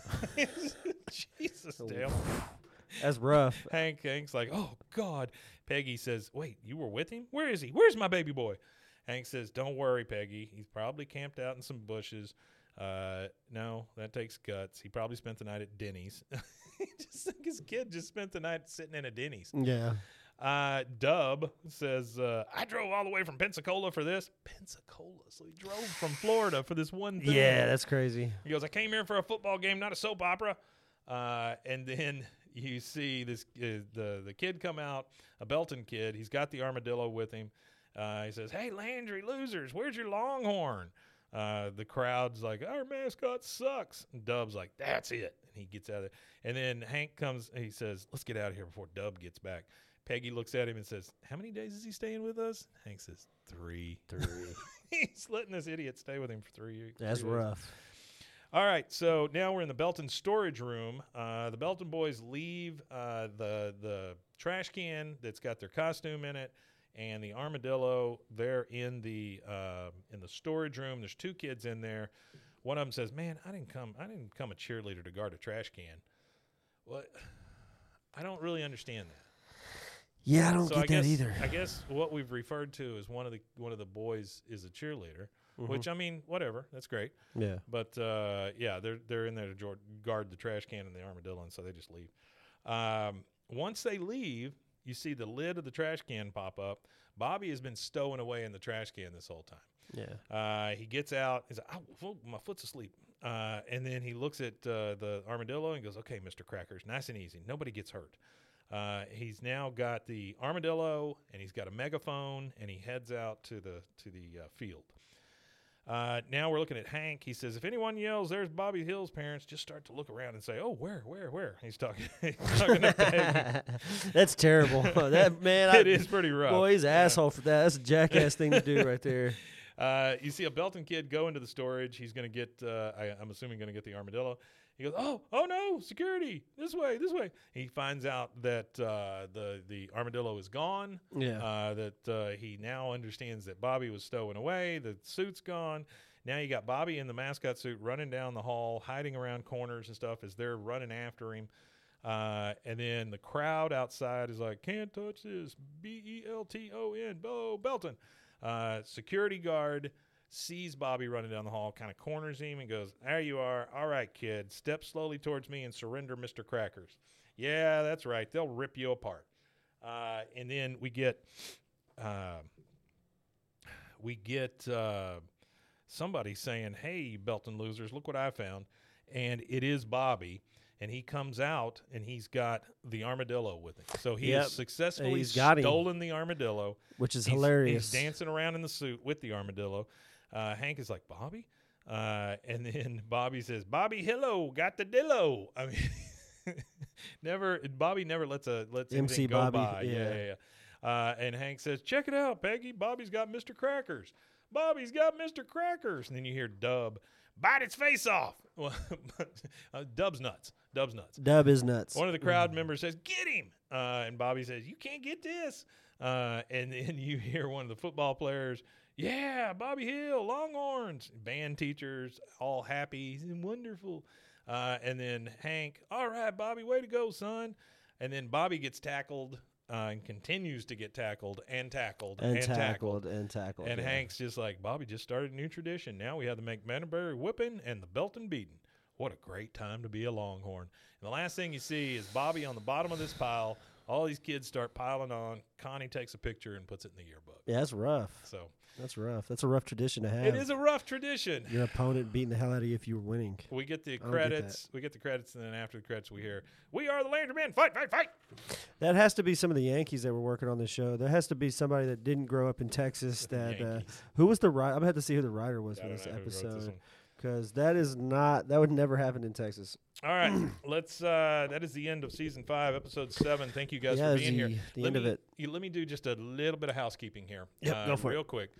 Jesus, Dale. That's rough. Hank, Hank's like, "Oh, God." Peggy says, "Wait, you were with him? Where is he? Where's my baby boy?" Hank says, "Don't worry, Peggy. He's probably camped out in some bushes. Uh, no, that takes guts. He probably spent the night at Denny's." Just think his kid just spent the night sitting in a Denny's. Yeah. Uh, Dub says, uh, "I drove all the way from Pensacola for this." Pensacola. So he drove from Florida for this one thing. Yeah, that's crazy. He goes, "I came here for a football game, not a soap opera." Uh, and then you see this uh, the the kid come out, a Belton kid. He's got the armadillo with him. Uh, he says, "Hey, Landry losers, where's your Longhorn?" Uh, the crowd's like, "Our mascot sucks." And Dub's like, "That's it." And he gets out of there. And then Hank comes. He says, "Let's get out of here before Dub gets back." Peggy looks at him and says, "How many days is he staying with us?" Hank says, three. Three. He's letting this idiot stay with him for three years. That's rough. All right, so now we're in the Belton storage room. Uh, the Belton boys leave uh, the the trash can that's got their costume in it and the armadillo. They're in the uh, in the storage room. There's two kids in there. One of them says, "Man, I didn't come. I didn't come a cheerleader to guard a trash can." Well, I don't really understand that. Yeah, I don't so get I guess, that either. I guess what we've referred to as one of the one of the boys is a cheerleader, Mhm. which I mean, whatever, that's great. Yeah. But uh, yeah, they're they're in there to jor- guard the trash can and the armadillo, and so they just leave. Um, once they leave, you see the lid of the trash can pop up. Bobby has been stowing away in the trash can this whole time. Yeah. Uh, he gets out. He's like, "Oh, whoa, my foot's asleep." Uh, and then he looks at uh, the armadillo and goes, "Okay, Mister Crackers, nice and easy. Nobody gets hurt." Uh, he's now got the armadillo and he's got a megaphone, and he heads out to the to the uh, field. Uh, now we're looking at Hank. He says, if anyone yells, there's Bobby Hill's parents, just start to look around and say, oh, where, where, where? He's talking, he's talking to Peggy. That's terrible. That man, I, It is pretty rough. Boy, he's an Yeah. asshole for that. That's a jackass thing to do right there. Uh, you see a Belton kid go into the storage. He's going to get, uh, I, I'm assuming, going to get the armadillo. He goes, oh, oh no, security, this way, this way. He finds out that uh, the the armadillo is gone. Yeah. Uh, that uh, he now understands that Bobby was stowing away. The suit's gone. Now you got Bobby in the mascot suit running down the hall, hiding around corners and stuff as they're running after him. Uh, and then the crowd outside is like, can't touch this. B E L T O N, Bo Belton. Uh, security guard sees Bobby running down the hall, kind of corners him and goes, there you are. All right, kid. Step slowly towards me and surrender Mister Crackers. Yeah, that's right. They'll rip you apart. Uh, and then we get uh, we get uh, somebody saying, hey, Belton losers, look what I found. And it is Bobby. And he comes out, and he's got the armadillo with him. So he Yep. has successfully He's got him. stolen the armadillo. Which is He's- hilarious. He's dancing around in the suit with the armadillo. Uh, Hank is like, Bobby? Uh, and then Bobby says, Bobby Hillo got the dillo. I mean, never. Bobby never lets a lets M C anything go Bobby, by. Yeah, yeah. yeah, yeah. Uh, and Hank says, check it out, Peggy. Bobby's got Mister Crackers. Bobby's got Mister Crackers. And then you hear Dub, bite its face off. Well, uh, Dub's nuts. Dub's nuts. Dub is nuts. One of the crowd members says, get him. Uh, and Bobby says, you can't get this. Uh, and then you hear one of the football players, yeah, Bobby Hill, Longhorns. Band teachers, all happy and wonderful. Uh, and then Hank, all right, Bobby, way to go, son. And then Bobby gets tackled uh, and continues to get tackled and tackled and, and, tackled, and tackled. And yeah. Hank's just like, Bobby just started a new tradition. Now we have the McManaberry whipping and the Belton beating. What a great time to be a Longhorn. And the last thing you see is Bobby on the bottom of this pile. All these kids start piling on. Connie takes a picture and puts it in the yearbook. Yeah, that's rough. So That's rough. That's a rough tradition to have. it is a rough tradition. Your opponent beating the hell out of you if you were winning. We get the don't get credits. We get the credits, and then after the credits, we hear, we are the Landry Men. Fight, fight, fight. That has to be some of the Yankees that were working on this show. There has to be somebody that didn't grow up in Texas. That uh, Yankees. who was the writer? I'm gonna have to see who the writer was I for don't this know who wrote this episode one. because that is not that would never happen in Texas. All right, let's. Uh, that is the end of season five, episode seven. Thank you guys Yeah, for that's being here. the- the let end me, of it. You, let me do just a little bit of housekeeping here. Yep, uh, go for it. real quick.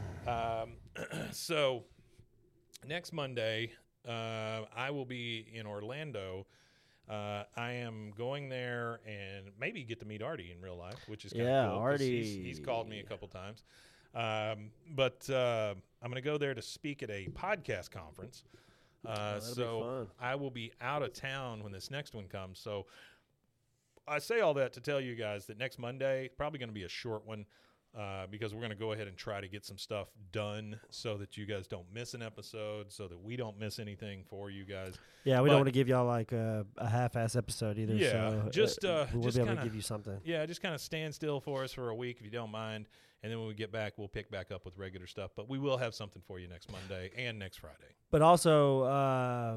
Um, so next Monday, uh, I will be in Orlando. Uh, I am going there and maybe get to meet Artie in real life, which is kind of Yeah, cool. 'cause Artie. He's, he's called me a couple times. Um, but uh, I'm going to go there to speak at a podcast conference. Uh, that'll be so fun. I will be out of town when this next one comes. So I say all that to tell you guys that next Monday, probably going to be a short one. Uh, because we're going to go ahead and try to get some stuff done so that you guys don't miss an episode, so that we don't miss anything for you guys. Yeah, we But- don't want to give y'all like a, a half-ass episode either. Yeah, so just, uh, we'll just be able kinda- to give you something. Yeah, just kind of stand still for us for a week if you don't mind, and then when we get back, we'll pick back up with regular stuff. But we will have something for you next Monday and next Friday. But also, uh,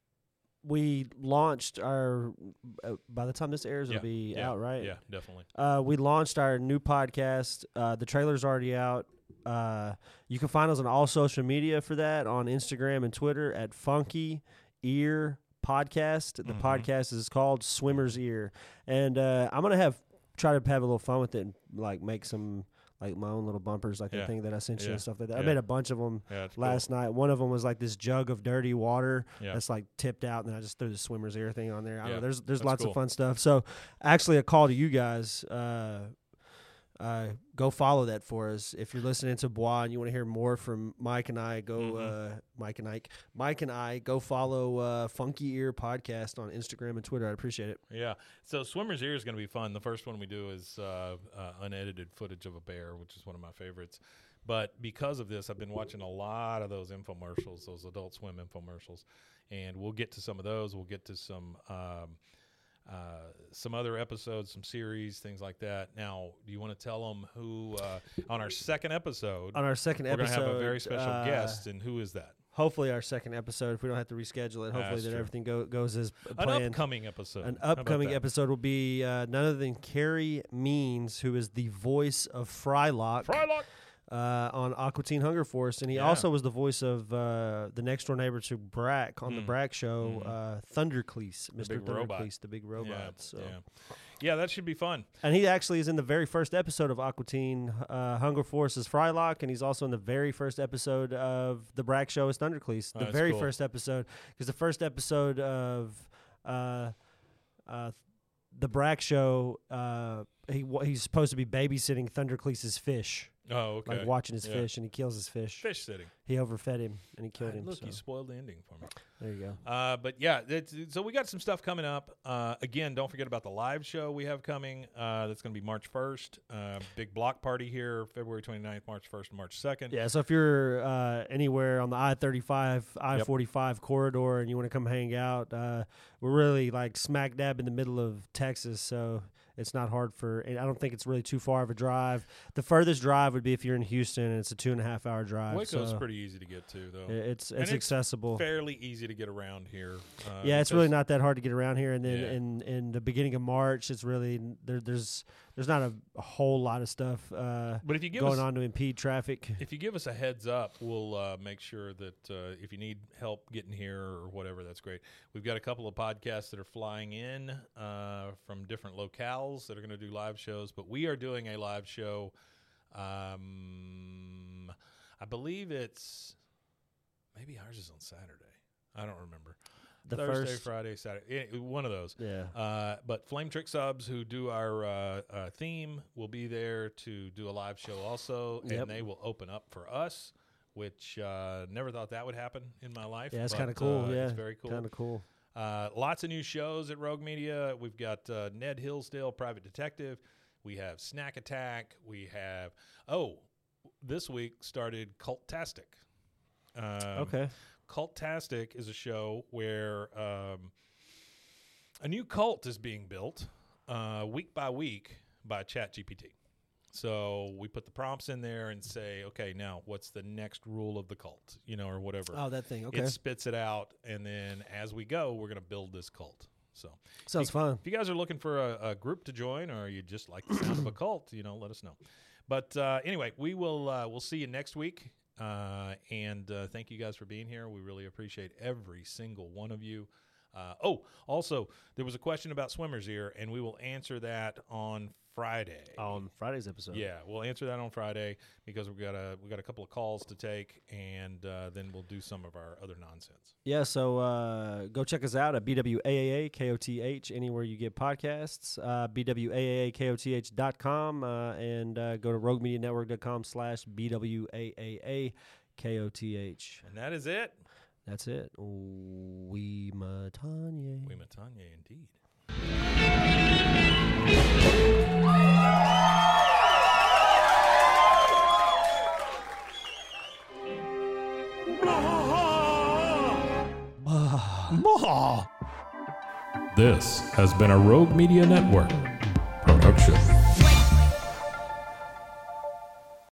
we launched our. Uh, by the time this airs, Yeah, it'll be yeah, out, right? Yeah, definitely. Uh, we launched our new podcast. Uh, the trailer's already out. Uh, you can find us on all social media for that on Instagram and Twitter at Funky Ear Podcast. The Mhm. podcast is called Swimmer's Ear, and uh, I'm gonna have try to have a little fun with it and like make some like my own little bumpers, like Yeah. the thing that I sent you Yeah. and stuff like that. I Yeah. made a bunch of them Yeah, it's last night. One of them was like this jug of dirty water Yeah. that's like tipped out, and then I just threw the swimmer's ear thing on there. I don't Yeah, know. There's there's that's lots cool. of fun stuff. So actually, a call to you guys. Uh, uh, go follow that for us. If you're listening to Bois and you want to hear more from Mike and I, go Mhm. uh, Mike and Ike. Mike and I go follow uh, Funky Ear Podcast on Instagram and Twitter. I'd appreciate it. Yeah. So Swimmer's Ear is going to be fun. The first one we do is uh, uh, unedited footage of a bear, which is one of my favorites. But because of this, I've been watching a lot of those infomercials, those Adult Swim infomercials. And we'll get to some of those. We'll get to some um, uh, some other episodes, some series, things like that. Now, do you want to tell them who, uh, on our second episode, On our second we're going to episode, have a very special uh, guest, and who is that? Hopefully, our second episode. If we don't have to reschedule it, hopefully That's that true. everything go, goes as An planned. upcoming episode. An How about upcoming that? episode will be uh, none other than Carrie Means, who is the voice of Frylock. Frylock. uh, on Aqua Teen Hunger Force, and he Yeah. also was the voice of uh, the next door neighbor to Brack on the Mm. Brack show, Mhm. uh, Thundercleese, Mister big robot. Thundercleese, the big robot. Yeah, so. yeah. yeah, that should be fun. And he actually is in the very first episode of Aqua Teen uh, Hunger Force's Frylock, and he's also in the very first episode of the Brack Show as Thundercleese. Oh, The that's very cool. first episode, because the first episode of uh, uh, the Brack Show, uh, he wa- he's supposed to be babysitting Thundercleese's fish, Oh, okay. like watching his Yeah. fish, and he kills his fish. Fish sitting. He overfed him, and he killed Ah, him. Look, so. you spoiled the ending for me. There you go. Uh, but yeah, it's, so we got some stuff coming up. Uh, again, don't forget about the live show we have coming. Uh, that's going to be March first. Uh, big block party here, February twenty-ninth, March first, and March second. Yeah, so if you're uh, anywhere on the I thirty-five, I forty-five corridor and you want to come hang out, uh, we're really like smack dab in the middle of Texas, so it's not hard for, and I don't think it's really too far of a drive. The furthest drive would be if you're in Houston, and it's a two and a half hour drive. Waco's so pretty easy to get to, though. i- It's And it's it's accessible. Fairly easy to get around here. Uh, Yeah, it's really because- not that hard to get around here. And then Yeah. in, in the beginning of March, it's really there. There's there's not a, a whole lot of stuff uh, But if you give going us, on to impede traffic. if you give us a heads up, we'll uh, make sure that uh, if you need help getting here or whatever, that's great. We've got a couple of podcasts that are flying in uh, from different locales that are going to do live shows, but we are doing a live show. Um, I believe it's maybe ours is on Saturday. I don't remember. The Thursday, first, Friday, Saturday, eh, one of those. yeah. Uh, but Flame Trick Subs, who do our uh, uh, theme, will be there to do a live show also, Yep. and they will open up for us, which uh, never thought that would happen in my life. Yeah, it's but, kind of cool. uh, yeah, it's very cool. Kind of cool. Uh, lots of new shows at Rogue Media. We've got uh, Ned Hillsdale, Private Detective. We have Snack Attack. We have, oh, this week started Cultastic. Um, Okay. Cultastic is a show where um, a new cult is being built uh, week by week by ChatGPT. So we put the prompts in there and say, okay, now what's the next rule of the cult, you know, or whatever. Oh, that thing. Okay. It spits it out, and then as we go, we're going to build this cult. So Sounds if, fun. If you guys are looking for a, a group to join, or you just like the sound of a cult, you know, let us know. But uh, anyway, we will uh, we'll see you next week. Uh, and uh, thank you guys for being here. We really appreciate every single one of you. Uh, oh, also, there was a question about Swimmer's Ear, and we will answer that on Friday. On Friday's episode. Yeah, we'll answer that on Friday because we've got a we got a couple of calls to take, and uh, then we'll do some of our other nonsense. Yeah, so uh, go check us out at B W A A A K O T H, anywhere you get podcasts, uh, B W A A A K O T H dot com, uh, and uh, go to rogue media network dot com slash B W A A A K O T H. And that is it. That's it. We matanye. We matanye indeed. This has been a Rogue Media Network production.